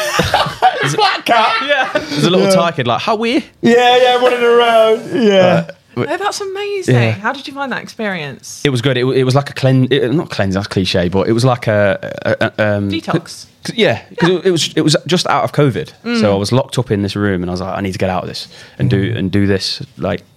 there's Black cat. Yeah. a little Thai kid like, how we? Yeah, running around. Yeah. Oh, that's amazing. Yeah. How did you find that experience? It was good. It was like a cleanse, not cleanse. That's cliche, but it was like a Detox. Yeah, because it was just out of COVID, so I was locked up in this room, and I was like, I need to get out of this and do this. Like,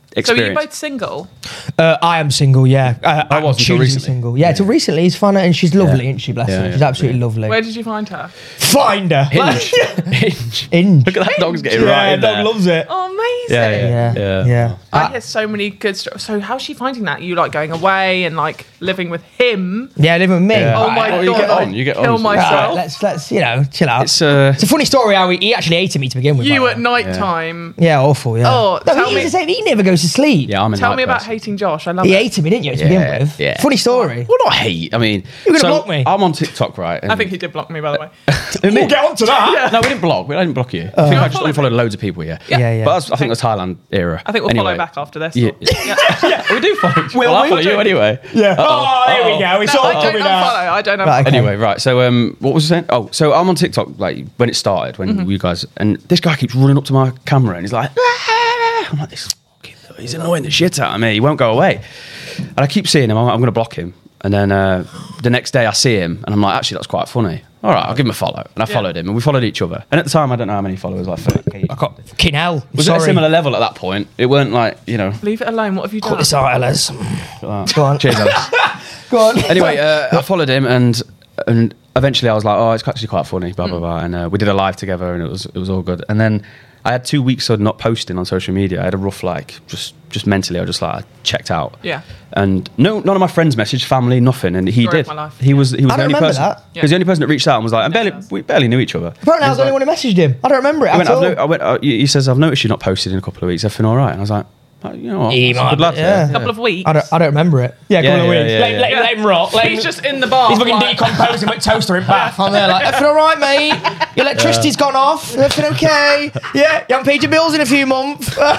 So are you experience. both single? I am single, yeah. I I'm was until choosing recently. single. Yeah, till recently. It's fun and she's lovely, Yeah. isn't she? Bless Yeah, her. yeah, She's absolutely lovely. Where did you find her? Find her. Hinge. Hinge. Hinge. Look at that dog's getting Yeah, right in dog there. loves it. Oh, amazing. Yeah. I hear so many good stories. So how's she finding that? You like going away and like living with him? Yeah, living with me. Yeah. Oh my Well, god! you get on, I'd you get kill on. myself. Let's chill out. It's It's a funny story how he actually hated me to begin with. You by at the way. night time. Yeah, awful. Yeah. Oh, no, tell he's me- the same. He never goes to sleep. yeah, I'm a Tell night me about person. hating Josh. I love He it. hated me, didn't you? To begin with. yeah. Funny story. Well, not hate. I mean, You're gonna block me? I'm on TikTok, right? I think he did block me, by the way. We'll get on to that. No, we didn't block. I didn't block you. I think I just Follow me. unfollowed loads of people. Yeah. Yeah. But I think it was Thailand era. I think we'll Anyway. follow back after this. Yeah. We do follow. Well, I we? follow you anyway. Yeah. Uh-oh. Oh, here we go. It's No, all I don't coming out. unfollow. I don't unfollow. Right, okay. Anyway, right. So, what was I saying? Oh, so I'm on TikTok, like when it started, when you guys, and this guy keeps running up to my camera and he's like, "Ah!" I'm like, he's annoying the shit out of me. He won't go away. And I keep seeing him. I'm going to block him. And then the next day I see him and I'm like, actually, that's quite funny. All right, I'll give him a follow. And I followed him and we followed each other. And at the time, I don't know how many followers, like 30K. I got fucking hell. Was Sorry. it a similar level at that point? It weren't like, you know. Leave it alone. What have you done? Cut this out, Ellis. Go on. Cheers, Alex. Go on. Anyway, I followed him and eventually I was like, oh, it's actually quite funny, blah, blah, blah. And we did a live together and it was all good. And then I had 2 weeks of not posting on social media. I had a rough, like, just mentally, I just like checked out. Yeah. And none of my friends messaged, family, nothing. And he Story of did. my life. He was the don't only remember person. that. He was the only person that reached out and was like, we barely knew each other. Apparently, I was the only one who messaged him. I don't remember it at all. He says, I've noticed you've not posted in a couple of weeks. Everything all right? And I was like, oh, you know what? He That's a might good be, lad. yeah. Couple of weeks. I don't remember it. Yeah, Yeah, couple of yeah, weeks. yeah, Let yeah. him rot. Let He's him- just in the bar. He's fucking like- decomposing with toaster in bath. I'm there like, everything all right, mate? Your electricity's gone off. Everything okay? Yeah, you haven't paid your bills in a few months. No,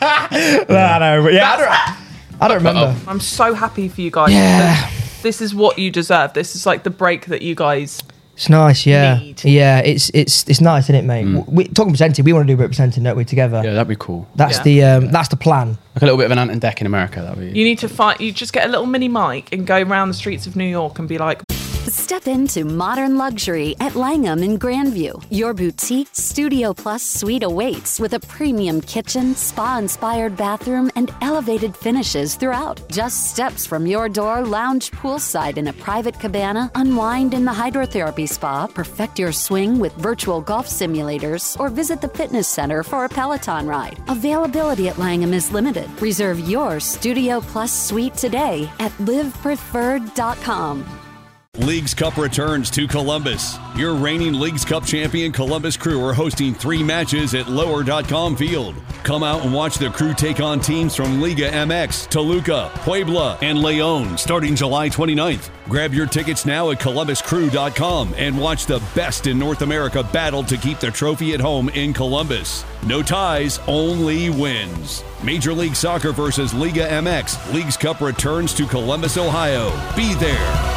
but yeah, I don't remember. I'm so happy for you guys. Yeah. This is what you deserve. This is like the break that you guys. It's nice, yeah. Need. Yeah, it's nice, isn't it, mate? We, talking presenting, we want to do a bit of presenting, don't we, together? Yeah, that'd be cool. That's Yeah. the plan. Like a little bit of an Ant and Deck in America. That'd be. You need to find. You just get a little mini mic and go around the streets of New York and be like, Step into modern luxury at Langham in Grandview. Your boutique Studio Plus suite awaits with a premium kitchen, spa-inspired bathroom, and elevated finishes throughout. Just steps from your door, lounge poolside in a private cabana, unwind in the hydrotherapy spa, perfect your swing with virtual golf simulators, or visit the fitness center for a Peloton ride. Availability at Langham is limited. Reserve your Studio Plus suite today at livepreferred.com. Leagues Cup returns to Columbus. Your reigning Leagues Cup champion Columbus Crew are hosting 3 matches at lower.com field. Come out and watch the Crew take on teams from Liga MX, Toluca, Puebla, and Leon starting July 29th. Grab your tickets now at columbuscrew.com and watch the best in North America battle to keep the trophy at home in Columbus. No ties, only wins. Major League Soccer versus Liga MX. Leagues Cup returns to Columbus, Ohio. Be there.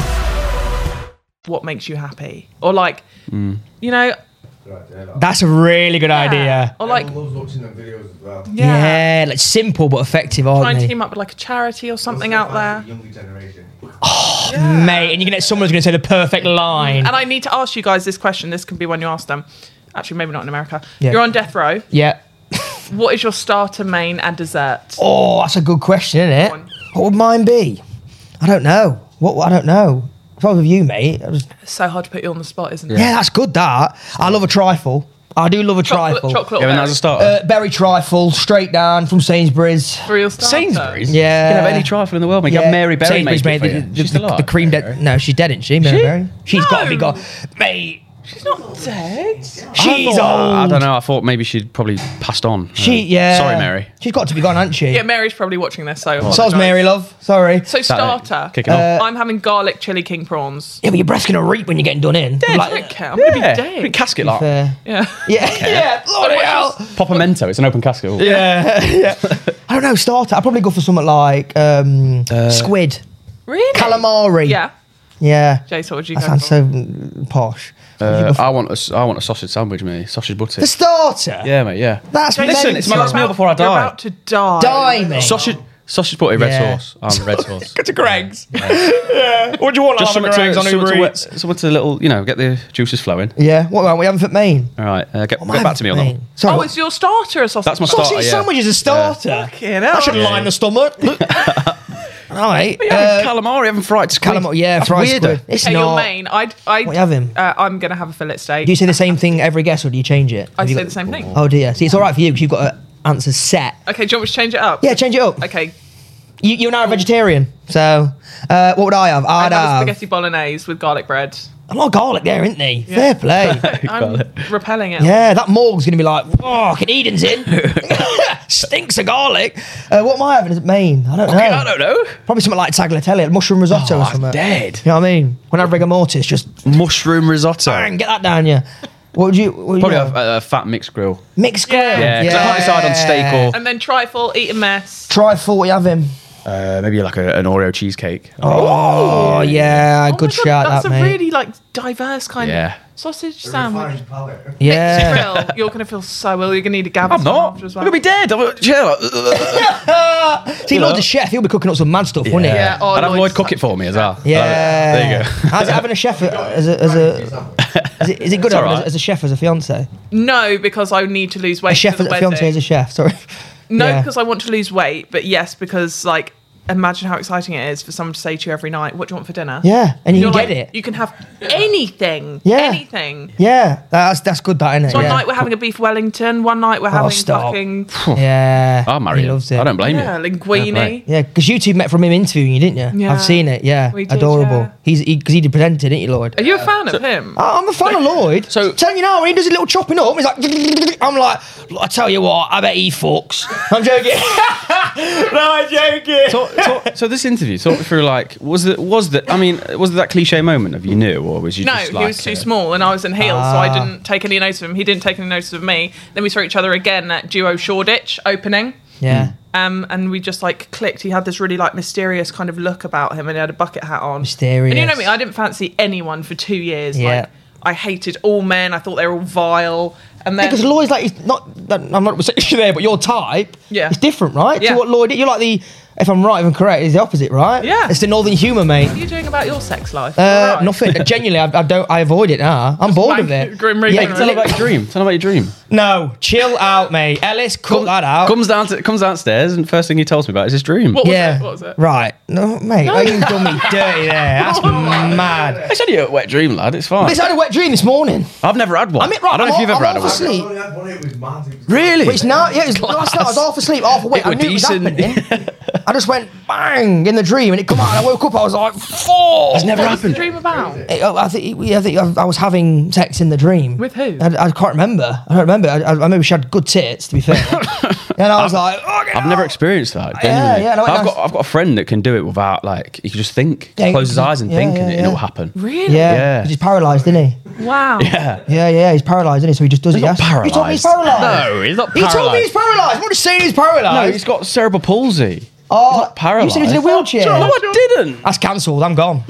what makes you happy? Or like, you know, That's a really good idea. or like, Everyone loves watching them videos as well. Yeah, like simple but effective, trying aren't to they? team up with like a charity or something Stuff out like there. the younger generation. Mate, and you can get someone who's going to say the perfect line. And I need to ask you guys this question. This can be when you ask them. Actually, maybe not in America. Yeah. You're on death row. Yeah. What is your starter, main, and dessert? Oh, that's a good question, isn't it? Go on. What would mine be? I don't know. I don't know. Probably with you, mate. It's so hard to put you on the spot, isn't it? Yeah, that's good, that. I love a trifle. I do love a trifle. Chocolate. Yeah, or and that was a starter. Berry trifle, straight down from Sainsbury's. real starter. Sainsbury's? Yeah. You can have any trifle in the world, mate. You have Mary Berry Sainsbury's make it made for you. the, She's still alive. the cream dead. No, she's dead, isn't she? Mary Berry. She's got to be No. gone. Mate, She's not dead. she's old. I don't know. I thought maybe she'd probably passed on. Yeah. Sorry, Mary. She's got to be gone, hasn't she? Yeah, Mary's probably watching this, so. So's Mary, love. Sorry. So starter. Kicking off. I'm having garlic chili king prawns. Yeah, but your breast's going to reap when you're getting done in. I don't care. I'm gonna be dead. Casket lock. Yeah. Yeah, yeah, bloody hell. Pop a Mento. It's an open casket. Ooh. Yeah. I don't know, starter. I'd probably go for something like squid. Really? Calamari. Yeah. Yeah. Jace, what would you That go sounds for? so posh. I want a sausage sandwich, mate. Sausage butty. The starter? Yeah, mate. Yeah. That's Listen, mental. it's my last meal before I You're die. about to die. Die, mate. Sausage. Sausage party, red Yeah. sauce. I'm red sauce. Go to Greg's. Yeah. What do you want? Just I'll have a Greg's on Uber Eats. something to little, get the juices flowing. Yeah. What are we having for main? All right, get What am I back to me on that having one. for main? Sorry. Oh, what- it's your starter a sausage. That's my party. starter. Sausage yeah. sandwich is a starter. Fucking hell. That should line the stomach. Look. All right. Calamari, having fried squid. Calamari, yeah, That's fried weirder. squid. It's Okay, your not. main. What are you having? I'm gonna have a fillet steak. Do you say the same thing every guess, or do you change it? I Have you say got- the same thing. Oh dear. See, it's all right for you because you've got answers set. Okay, do you want me to change it up? Yeah, change it up. Okay. You're now a vegetarian, so what would I have? I'd have a have. spaghetti bolognese with garlic bread. A lot of garlic there, isn't there? Fair play. I'm repelling it. Yeah, that morgue's gonna be like, oh, Eden's in. Stinks of garlic. What am I having as main? I don't know. I don't know. Probably something like tagliatelle, mushroom risotto or I'm something. dead. You know what I mean? When I have rigor mortis, just Mushroom risotto. bang, get that down you. What would you? Probably a fat mixed grill. mixed grill. Yeah, 'cause I can't decide on steak or And then trifle, eat a mess. Trifle, what you having? maybe like an Oreo cheesecake. Oh yeah, Oh my good God, shout that's that, a mate. really Yeah. diverse kind of sausage sandwich. Refined palate. Yeah. Grill. You're gonna feel so ill. You're gonna need a gab. I'm not. After as I'm well. gonna be dead. Chill. See, Lloyd's a chef. He'll be cooking up some mad stuff, wouldn't he? Yeah, or I'd have Lloyd Lloyd's cook it for me as well. Yeah. There you go. How's it having a chef as a is it good It's having alright. as a chef as a fiance? No, because I need to lose weight. A chef for as the a fiance as wedding. a chef. Sorry. No, Yeah. because I want to lose weight, but yes, because like imagine how exciting it is for someone to say to you every night, "What do you want for dinner?" Yeah, and you You're can like, get it. You can have anything. Yeah. Anything. Yeah, that's good, that isn't it? One yeah. night we're having a beef Wellington. One night we're having stop. fucking Yeah, I'll marry he him. loves it. I don't blame yeah, you. linguine. Yeah, because you two met from him interviewing you, didn't you? Yeah. I've seen it. Yeah, We did, adorable. yeah. Because he did present it, didn't you, Lloyd? Are you a fan of him? I'm a fan of Lloyd. So- telling you now, when he does a little chopping up, he's like, I'm like, I tell you what, I bet he fucks. I'm joking. No, I'm joking. So this interview, talk me through like, was it that cliche moment of you knew, or was you No, just he like, was too small and I was in heels, so I didn't take any notice of him. He didn't take any notice of me. Then we saw each other again at Duo Shoreditch opening. Yeah. And we just like clicked. He had this really like mysterious kind of look about him and he had a bucket hat on. Mysterious. And you know me, I didn't fancy anyone for 2 years. Yeah. Like I hated all men. I thought they were all vile. And then Because Lloyd's like, he's not, I'm not saying there, but your type Yeah. is different, right? Yeah. To what Lloyd, you're like if I'm right, if I'm correct, is the opposite, right? Yeah. It's the northern humour, mate. what are you doing about your sex life? All right. Nothing. Genuinely, I avoid it now. I'm bored of wank- it. Grim Reaper. Yeah, Tell about your dream. Tell about your dream. no, chill out, mate. Ellis, cut that out. Comes downstairs, and first thing he tells me about is his dream. What was yeah. it? What was it? Right. No, mate, you done me dirty there. That's mad. I said you had a wet dream, lad. It's fine. This had a wet dream this morning. I've never had one. I mean, right, I don't know if you've ever had half one. asleep. I only had one, it was mad. It was Really? But it's now, yeah, it was last night. I was half asleep, half awake. It I were knew decent. it was happening. I just went bang in the dream, and it come out. And I woke up. I was like, "Fuck!" It's never What was the happened. dream about? I think I was having sex in the dream. With who? I can't remember. I don't remember. I remember she had good tits, to be fair. And I was like, oh, I've never experienced that. Yeah, Genuinely. yeah, no, I've that's- got a friend that can do it without like he can just think, Yeah, close his eyes and yeah, think, yeah, and yeah. it will happen. Really? Yeah, Yeah. 'cause he's paralysed, isn't he? Wow. Yeah, he's paralysed, isn't he? So he just does He's it. not yes. You told me he's paralysed. paralysed. No, he's not You told me paralysed. he's paralysed. I'm not just saying he's paralysed. No, he's got cerebral palsy. oh, he's not paralysed. You said he's in a wheelchair. No, I didn't. That's cancelled. I'm gone.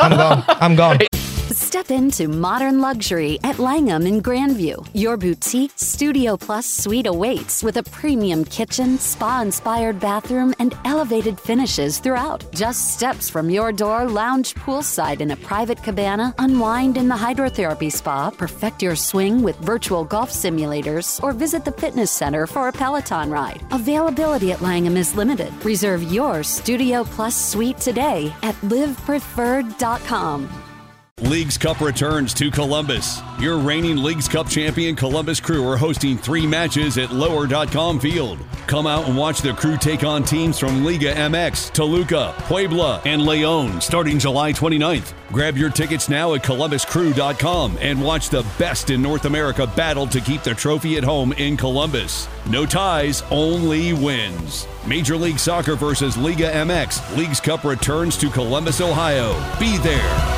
I'm gone. Step into modern luxury at Langham in Grandview. Your boutique Studio Plus suite awaits with a premium kitchen, spa-inspired bathroom, and elevated finishes throughout. Just steps from your door, lounge poolside in a private cabana, unwind in the hydrotherapy spa, perfect your swing with virtual golf simulators, or visit the fitness center for a Peloton ride. Availability at Langham is limited. Reserve your Studio Plus suite today at livepreferred.com. Leagues Cup returns to Columbus. Your reigning Leagues Cup champion Columbus Crew are hosting 3 matches at lower.com field. Come out and watch the Crew take on teams from Liga MX, Toluca, Puebla, and Leon starting July 29th. Grab your tickets now at columbuscrew.com and watch the best in North America battle to keep the trophy at home in Columbus. No ties, only wins. Major League Soccer versus Liga MX. Leagues Cup returns to Columbus, Ohio. Be there.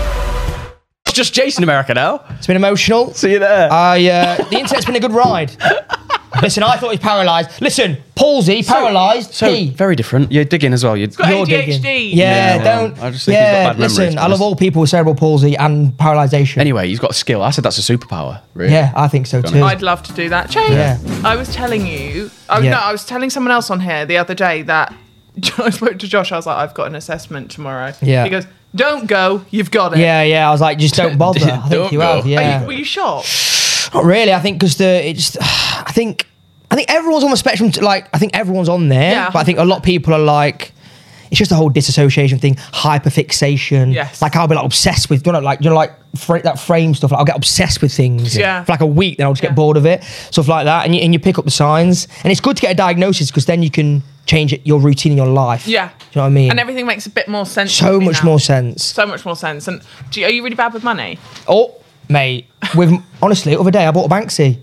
It's just Jason America now. It's been emotional. See you there. The internet's been a good ride. Listen, I thought he was paralysed. Listen, palsy, paralysed. So P. very different. You're digging as well. You're got You're ADHD. digging. Yeah, Yeah, don't. I just think he's got bad memories, listen, to I be love honest. all people with cerebral palsy and paralysation. Anyway, he's got a skill. I said that's a superpower. Really. Yeah, I think so too. I'd love to do that. Jane, Yeah. I was telling you, Yeah. I was telling someone else on here the other day that I spoke to Josh. I was like, I've got an assessment tomorrow. Yeah. He goes, don't go. You've got it. Yeah. I was like, just don't bother. I think Don't you go. have. Yeah. Were you shocked? Not really. I think because I think everyone's on the spectrum. Like, I think everyone's on there, Yeah. but I think a lot of people are like, it's just a whole disassociation thing, hyperfixation. Yes. Like I'll be like obsessed with, that frame stuff. Like I'll get obsessed with things Yeah. for like a week, then I'll just Yeah. get bored of it, stuff like that. And you pick up the signs, and it's good to get a diagnosis because then you can change your routine in your life. Yeah. Do you know what I mean? And everything makes a bit more sense. So to me much now. more sense. So much more sense. And are you really bad with money? Oh, mate, honestly, the other day I bought a Banksy.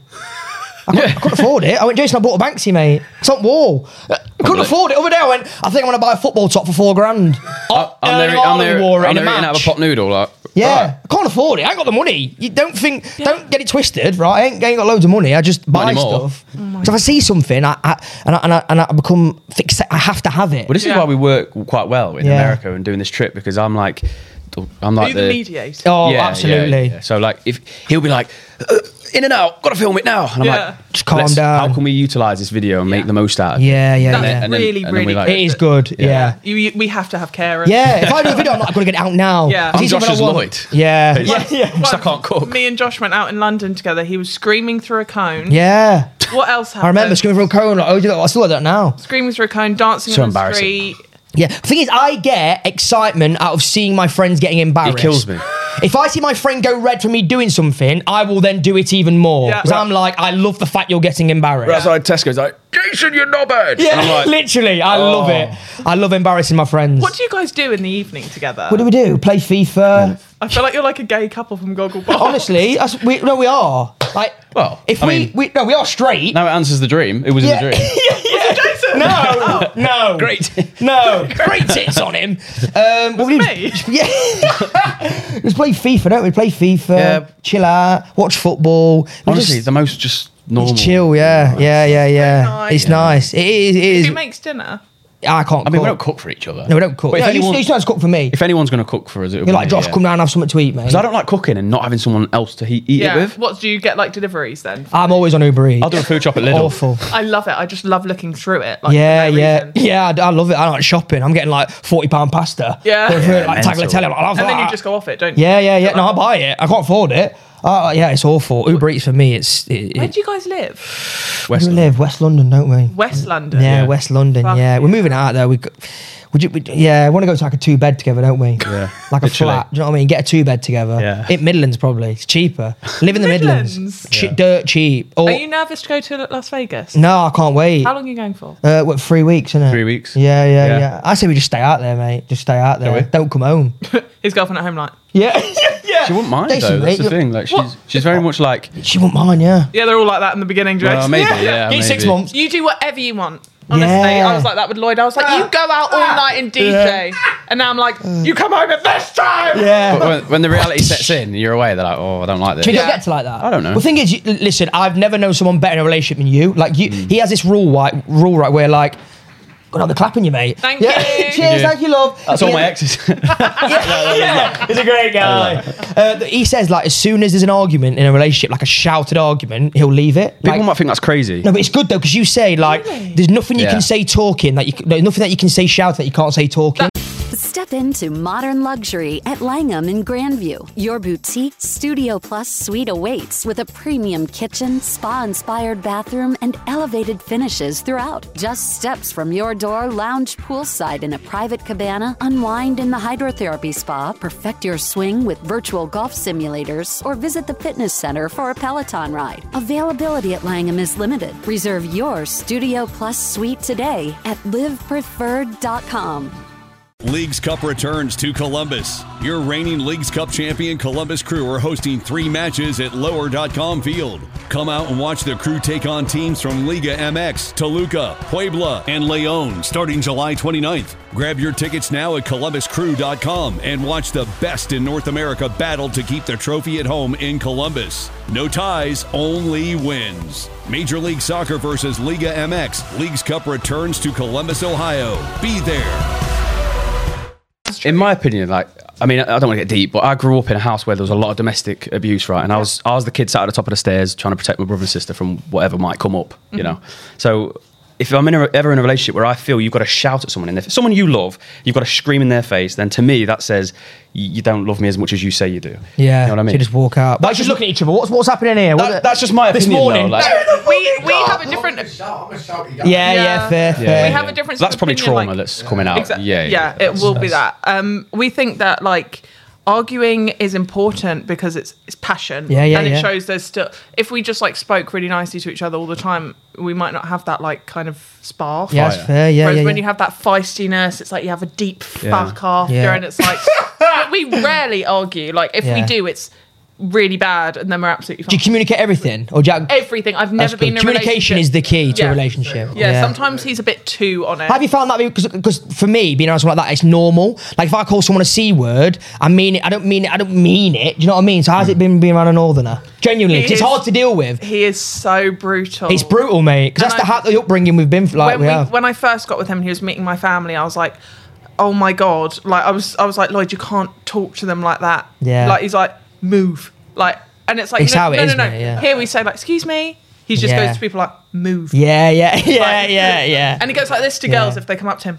I couldn't afford it. I went, Jason, I bought a Banksy, mate. It's on wall. I couldn't afford it. The other day I went, I think I'm going to buy a football top for $4,000. I'm there eating out of a pot noodle. Like, Yeah, right. I can't afford it. I ain't got the money. You don't get it twisted, right? I ain't got loads of money. I just buy anymore. stuff. So if I see something, I become fixated. I have to have it. Well, this is Yeah. why we work quite well in Yeah. America and doing this trip, because I'm like Are you the mediator? Oh, Yeah, absolutely. yeah. So like, if he'll be like, in and out, gotta film it now, and I'm Yeah. like, Just calm down. How can we utilize this video and make the most out of it? Yeah. That's And then- really, and then we really like- good. It is good. Yeah. We have to have carers. Yeah, if I do a video, I'm not going to get it out now. Yeah. If I'm it's something Josh's I want- Lloyd. Yeah. Because I can't cook. Me and Josh went out in London together. He was screaming through a cone. Yeah. What else happened? I remember screaming from a cone. Like, I still like that now. Screaming through a cone, dancing So on the embarrassing. street. Yeah. The thing is, I get excitement out of seeing my friends getting embarrassed. It kills me. If I see my friend go red for me doing something, I will then do it even more. Yeah. Because I'm like, I love the fact you're getting embarrassed. Outside Tesco's like, Jason, you're knobhead. Yeah, And I'm like, literally, I love it. I love embarrassing my friends. What do you guys do in the evening together? What do? Play FIFA. I feel like you're like a gay couple from Gogglebox. Honestly, we are. Like, Well, if I we mean- we are straight. now it answers the dream. It was in the dream. Jason! No. Great. No. Great tits on him. What we do? me? Yeah. Just play FIFA, don't we? Play FIFA, Yeah. chill out, watch football. We Honestly, just- the most just normal. it's chill, yeah. nice. It's nice. It is. Who makes dinner? I can't I mean, we cook. don't cook for each other. No, we don't cook. But No, if, you anyone, used to cook for me. if anyone's going to cook for us, it would You're be like, Josh, me, come down and have something to eat, mate. Because I don't like cooking and not having someone else to eat it with. What do you get, like deliveries then? I'm always on Uber Eats. I'll do a food shop at Lidl. Awful. I love it. I just love looking through it. Like, Yeah, for no yeah, reason. yeah. I love it. I like shopping. I'm getting like £40 pasta. Yeah. For, Yeah, like mental. tagliatelle. I love And then that. you just go off it, don't you? Yeah. No, I buy it. I can't afford it. Yeah, it's awful. Uber Eats for me. Where do you guys live? We West live West London, don't we? West London. Yeah, West London. Fuck Yeah, we're yeah. moving out there. We want to go to like a 2-bed together, don't we? Yeah. Like a Literally. flat. Do you know what I mean? Get a 2-bed together. Yeah. In Midlands probably. It's cheaper. Live in the Midlands? Midlands. Dirt cheap. Or, Are you nervous to go to Las Vegas? no, I can't wait. How long are you going for? What, 3 weeks, isn't it? 3 weeks. Yeah. I say we just stay out there, mate. Just stay out there. we? Don't come home. His girlfriend at home, like, Yeah. Yeah. She wouldn't mind Decent, though. That's mate. the thing. Like she's very much like. She wouldn't mind, yeah. yeah, they're all like that in the beginning, Jason. Well, maybe. Yeah. Get maybe. 6 months. You do whatever you want. Honestly, Yeah. I was like that with Lloyd. I was like, you go out all night and DJ, and now I'm like, you come home at this time. Yeah. But when the reality sets in, you're away. They're like, oh, I don't like this. Should we Yeah. get to like that? I don't know. Well, the thing is, listen, I've never known someone better in a relationship than you. Like, he has this rule right where, like, got the clapping you, mate. Thank Yeah. you. Cheers, thank you, love. That's all Yeah. my exes. Yeah, he's a great guy. He says, like, as soon as there's an argument in a relationship, like a shouted argument, he'll leave it. People Like, might think that's crazy. no, but it's good though, because you say, like, there's nothing you Yeah. can say talking there's nothing that you can say shouting that you can't say talking. Step into modern luxury at Langham in Grandview. Your boutique Studio Plus suite awaits with a premium kitchen, spa-inspired bathroom, and elevated finishes throughout. Just steps from your door, lounge poolside in a private cabana, unwind in the hydrotherapy spa, perfect your swing with virtual golf simulators, or visit the fitness center for a Peloton ride. Availability at Langham is limited. Reserve your Studio Plus suite today at livepreferred.com. Leagues Cup returns to Columbus. Your reigning Leagues Cup champion Columbus Crew are hosting 3 matches at lower.com field. Come out and watch the Crew take on teams from Liga MX, Toluca, Puebla, and León starting July 29th. Grab your tickets now at columbuscrew.com and watch the best in North America battle to keep the trophy at home in Columbus. No ties, only wins. Major League Soccer versus Liga MX. Leagues Cup returns to Columbus, Ohio. Be there. In my opinion, like, I mean, I don't want to get deep, but I grew up in a house where there was a lot of domestic abuse, right? And I was the kid sat at the top of the stairs trying to protect my brother and sister from whatever might come up, you know? So if I'm ever in a relationship where I feel you've got to shout at someone, and if someone you love, you've got to scream in their face, then to me that says you don't love me as much as you say you do. Yeah, you know what I mean? So just walk out. But just looking at each other. What's happening here? That's just my this opinion. morning. Though, like, we have a different. I'm gonna shout at you guys. Yeah, fair. We have a difference. That's of probably opinion, trauma like- that's coming out. Yeah, it will be that. We think that like arguing is important because it's passion. And it shows there's still. If we just like spoke really nicely to each other all the time, we might not have that like kind of spark. Yeah, that's fair. Yeah, Whereas when you have that feistiness, it's like you have a deep fuck after, and it's like. But we rarely argue. Like if we do, it's really bad, and then we're absolutely fine. Do you communicate everything, or do you, everything? I've never been in a communication relationship. is the key to a Yeah. relationship. Yeah, sometimes he's a bit too on it. Have you found that because for me being around someone like that, it's normal. Like if I call someone a C word, I mean it. I don't mean it. Do you know what I mean? So how's it been being around a northerner? Genuinely, 'cause it's hard to deal with. He is so brutal. It's brutal, mate. Because that's the upbringing we've been like. When I first got with him, he was meeting my family. I was like, oh my god! Like I was like, Lloyd, you can't talk to them like that. Yeah. Like he's like, move. Like, and it's like, It's how it is, no. mate, yeah. Here we say like, excuse me. He just goes to people like, move. Yeah. And he goes like this to girls if they come up to him.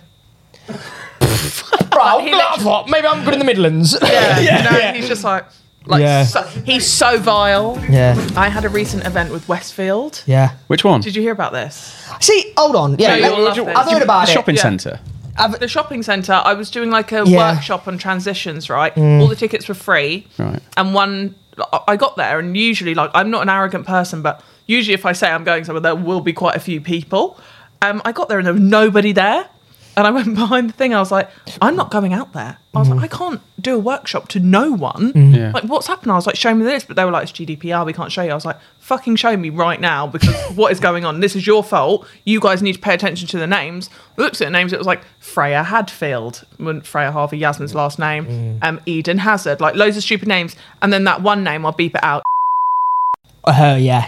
Right, maybe I'm good in the Midlands. He's just like he's so vile. Yeah. I had a recent event with Westfield. Yeah. Which one? Did you hear about this? See, hold on. Yeah, No, you'll love this. I've heard about The it. shopping Yeah. centre. The shopping centre, I was doing like a Yeah. workshop on transitions, right? All the tickets were free. Right. And I got there, and usually, like, I'm not an arrogant person, but usually if I say I'm going somewhere, there will be quite a few people. I got there and there was nobody there. And I went behind the thing. I was like, I'm not going out there. I was like, I can't do a workshop to no one. Yeah. Like, what's happened? I was like, show me this. But they were like, it's GDPR. We can't show you. I was like, fucking show me right now because what is going on? This is your fault. You guys need to pay attention to the names. I looked at the names. It was like Freya Hadfield, Freya Harvey, Yasmin's last name. Eden Hazard, like loads of stupid names. And then that one name, I'll beep it out. Yeah.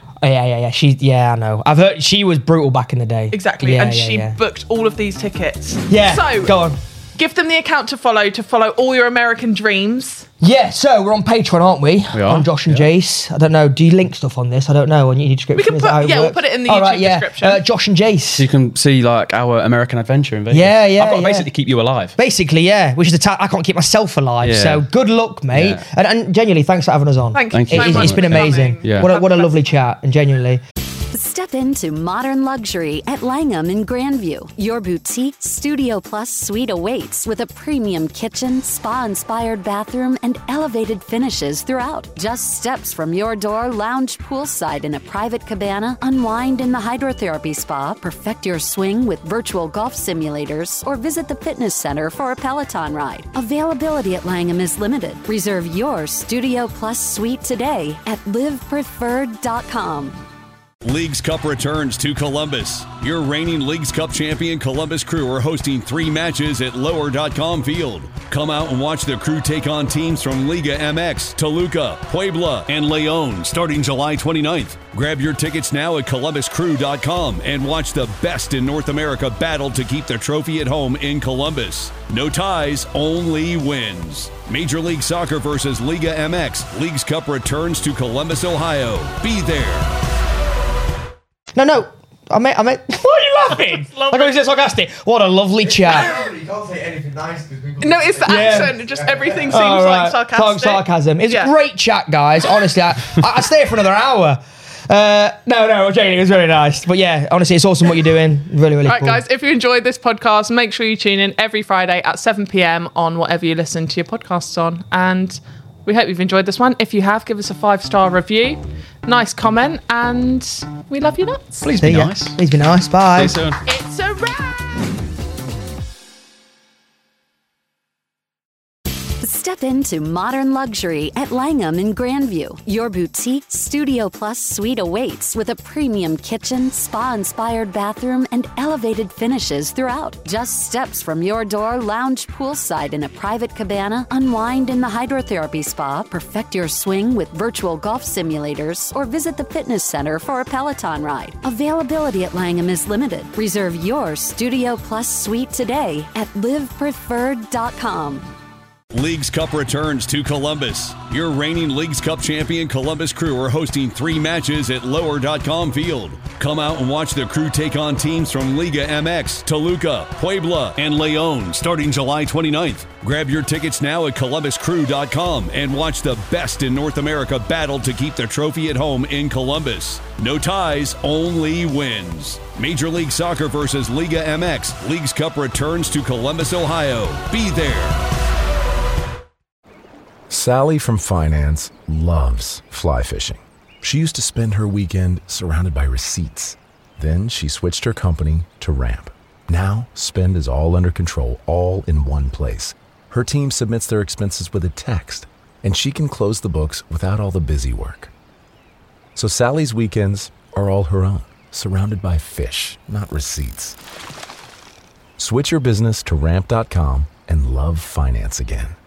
I know. I've heard she was brutal back in the day. Exactly. And she booked all of these tickets. Yeah. So go on. Give them the account to follow all your American dreams. Yeah, so we're on Patreon, aren't we? We are. On Josh and Jace. I don't know. Do you link stuff on this? I don't know. On your description. We can Is that how it we'll works? put it in the All YouTube right, yeah. description. Josh and Jace. So you can see like our American adventure in Vegas. Yeah, I've got to basically keep you alive. Basically, yeah. Which is I can't keep myself alive. Yeah. So good luck, mate. Yeah. And genuinely, thanks for having us on. Thank you so much It's been for amazing. coming. Yeah. What a lovely chat. And genuinely. Step into modern luxury at Langham in Grandview. Your boutique Studio Plus suite awaits with a premium kitchen, spa-inspired bathroom, and elevated finishes throughout. Just steps from your door, lounge poolside in a private cabana, unwind in the hydrotherapy spa, perfect your swing with virtual golf simulators, or visit the fitness center for a Peloton ride. Availability at Langham is limited. Reserve your Studio Plus suite today at livepreferred.com. Leagues Cup returns to Columbus. Your reigning Leagues Cup champion Columbus Crew are hosting 3 matches at lower.com field. Come out and watch the Crew take on teams from Liga MX, Toluca, Puebla, and Leon starting July 29th. Grab your tickets now at columbuscrew.com and watch the best in North America battle to keep the trophy at home in Columbus. No ties, only wins. Major League Soccer versus Liga MX. Leagues Cup returns to Columbus, Ohio. Be there. No. I meant. Why are you laughing? Like I was just sarcastic. What a lovely chat. You can't say anything nice because people. No, it's the accent. It just everything seems Oh, like sarcastic. Sarcasm. It's Yeah. a great chat, guys. Honestly, I'd stay here for another hour. No, Jane, it was really nice. But yeah, honestly, it's awesome what you're doing. Really, really All right, cool. guys, if you enjoyed this podcast, make sure you tune in every Friday at 7 p.m. on whatever you listen to your podcasts on. And we hope you've enjoyed this one. If you have, give us a 5-star review, nice comment, and we love you lots. Please See be ya. nice. Please be nice. Bye. See you soon. It's a wrap! Step into modern luxury at Langham in Grandview. Your boutique Studio Plus suite awaits with a premium kitchen, spa-inspired bathroom, and elevated finishes throughout. Just steps from your door, lounge poolside in a private cabana, unwind in the hydrotherapy spa, perfect your swing with virtual golf simulators, or visit the fitness center for a Peloton ride. Availability at Langham is limited. Reserve your Studio Plus suite today at livepreferred.com. Leagues Cup returns to Columbus. Your reigning Leagues Cup champion Columbus Crew are hosting 3 matches at Lower.com Field. Come out and watch the Crew take on teams from Liga MX, Toluca, Puebla, and León starting July 29th. Grab your tickets now at ColumbusCrew.com and watch the best in North America battle to keep the trophy at home in Columbus. No ties, only wins. Major League Soccer versus Liga MX. Leagues Cup returns to Columbus, Ohio. Be there. Sally from finance loves fly fishing. She used to spend her weekend surrounded by receipts. Then she switched her company to Ramp. Now, spend is all under control, all in one place. Her team submits their expenses with a text, and she can close the books without all the busy work. So Sally's weekends are all her own, surrounded by fish, not receipts. Switch your business to Ramp.com and love finance again.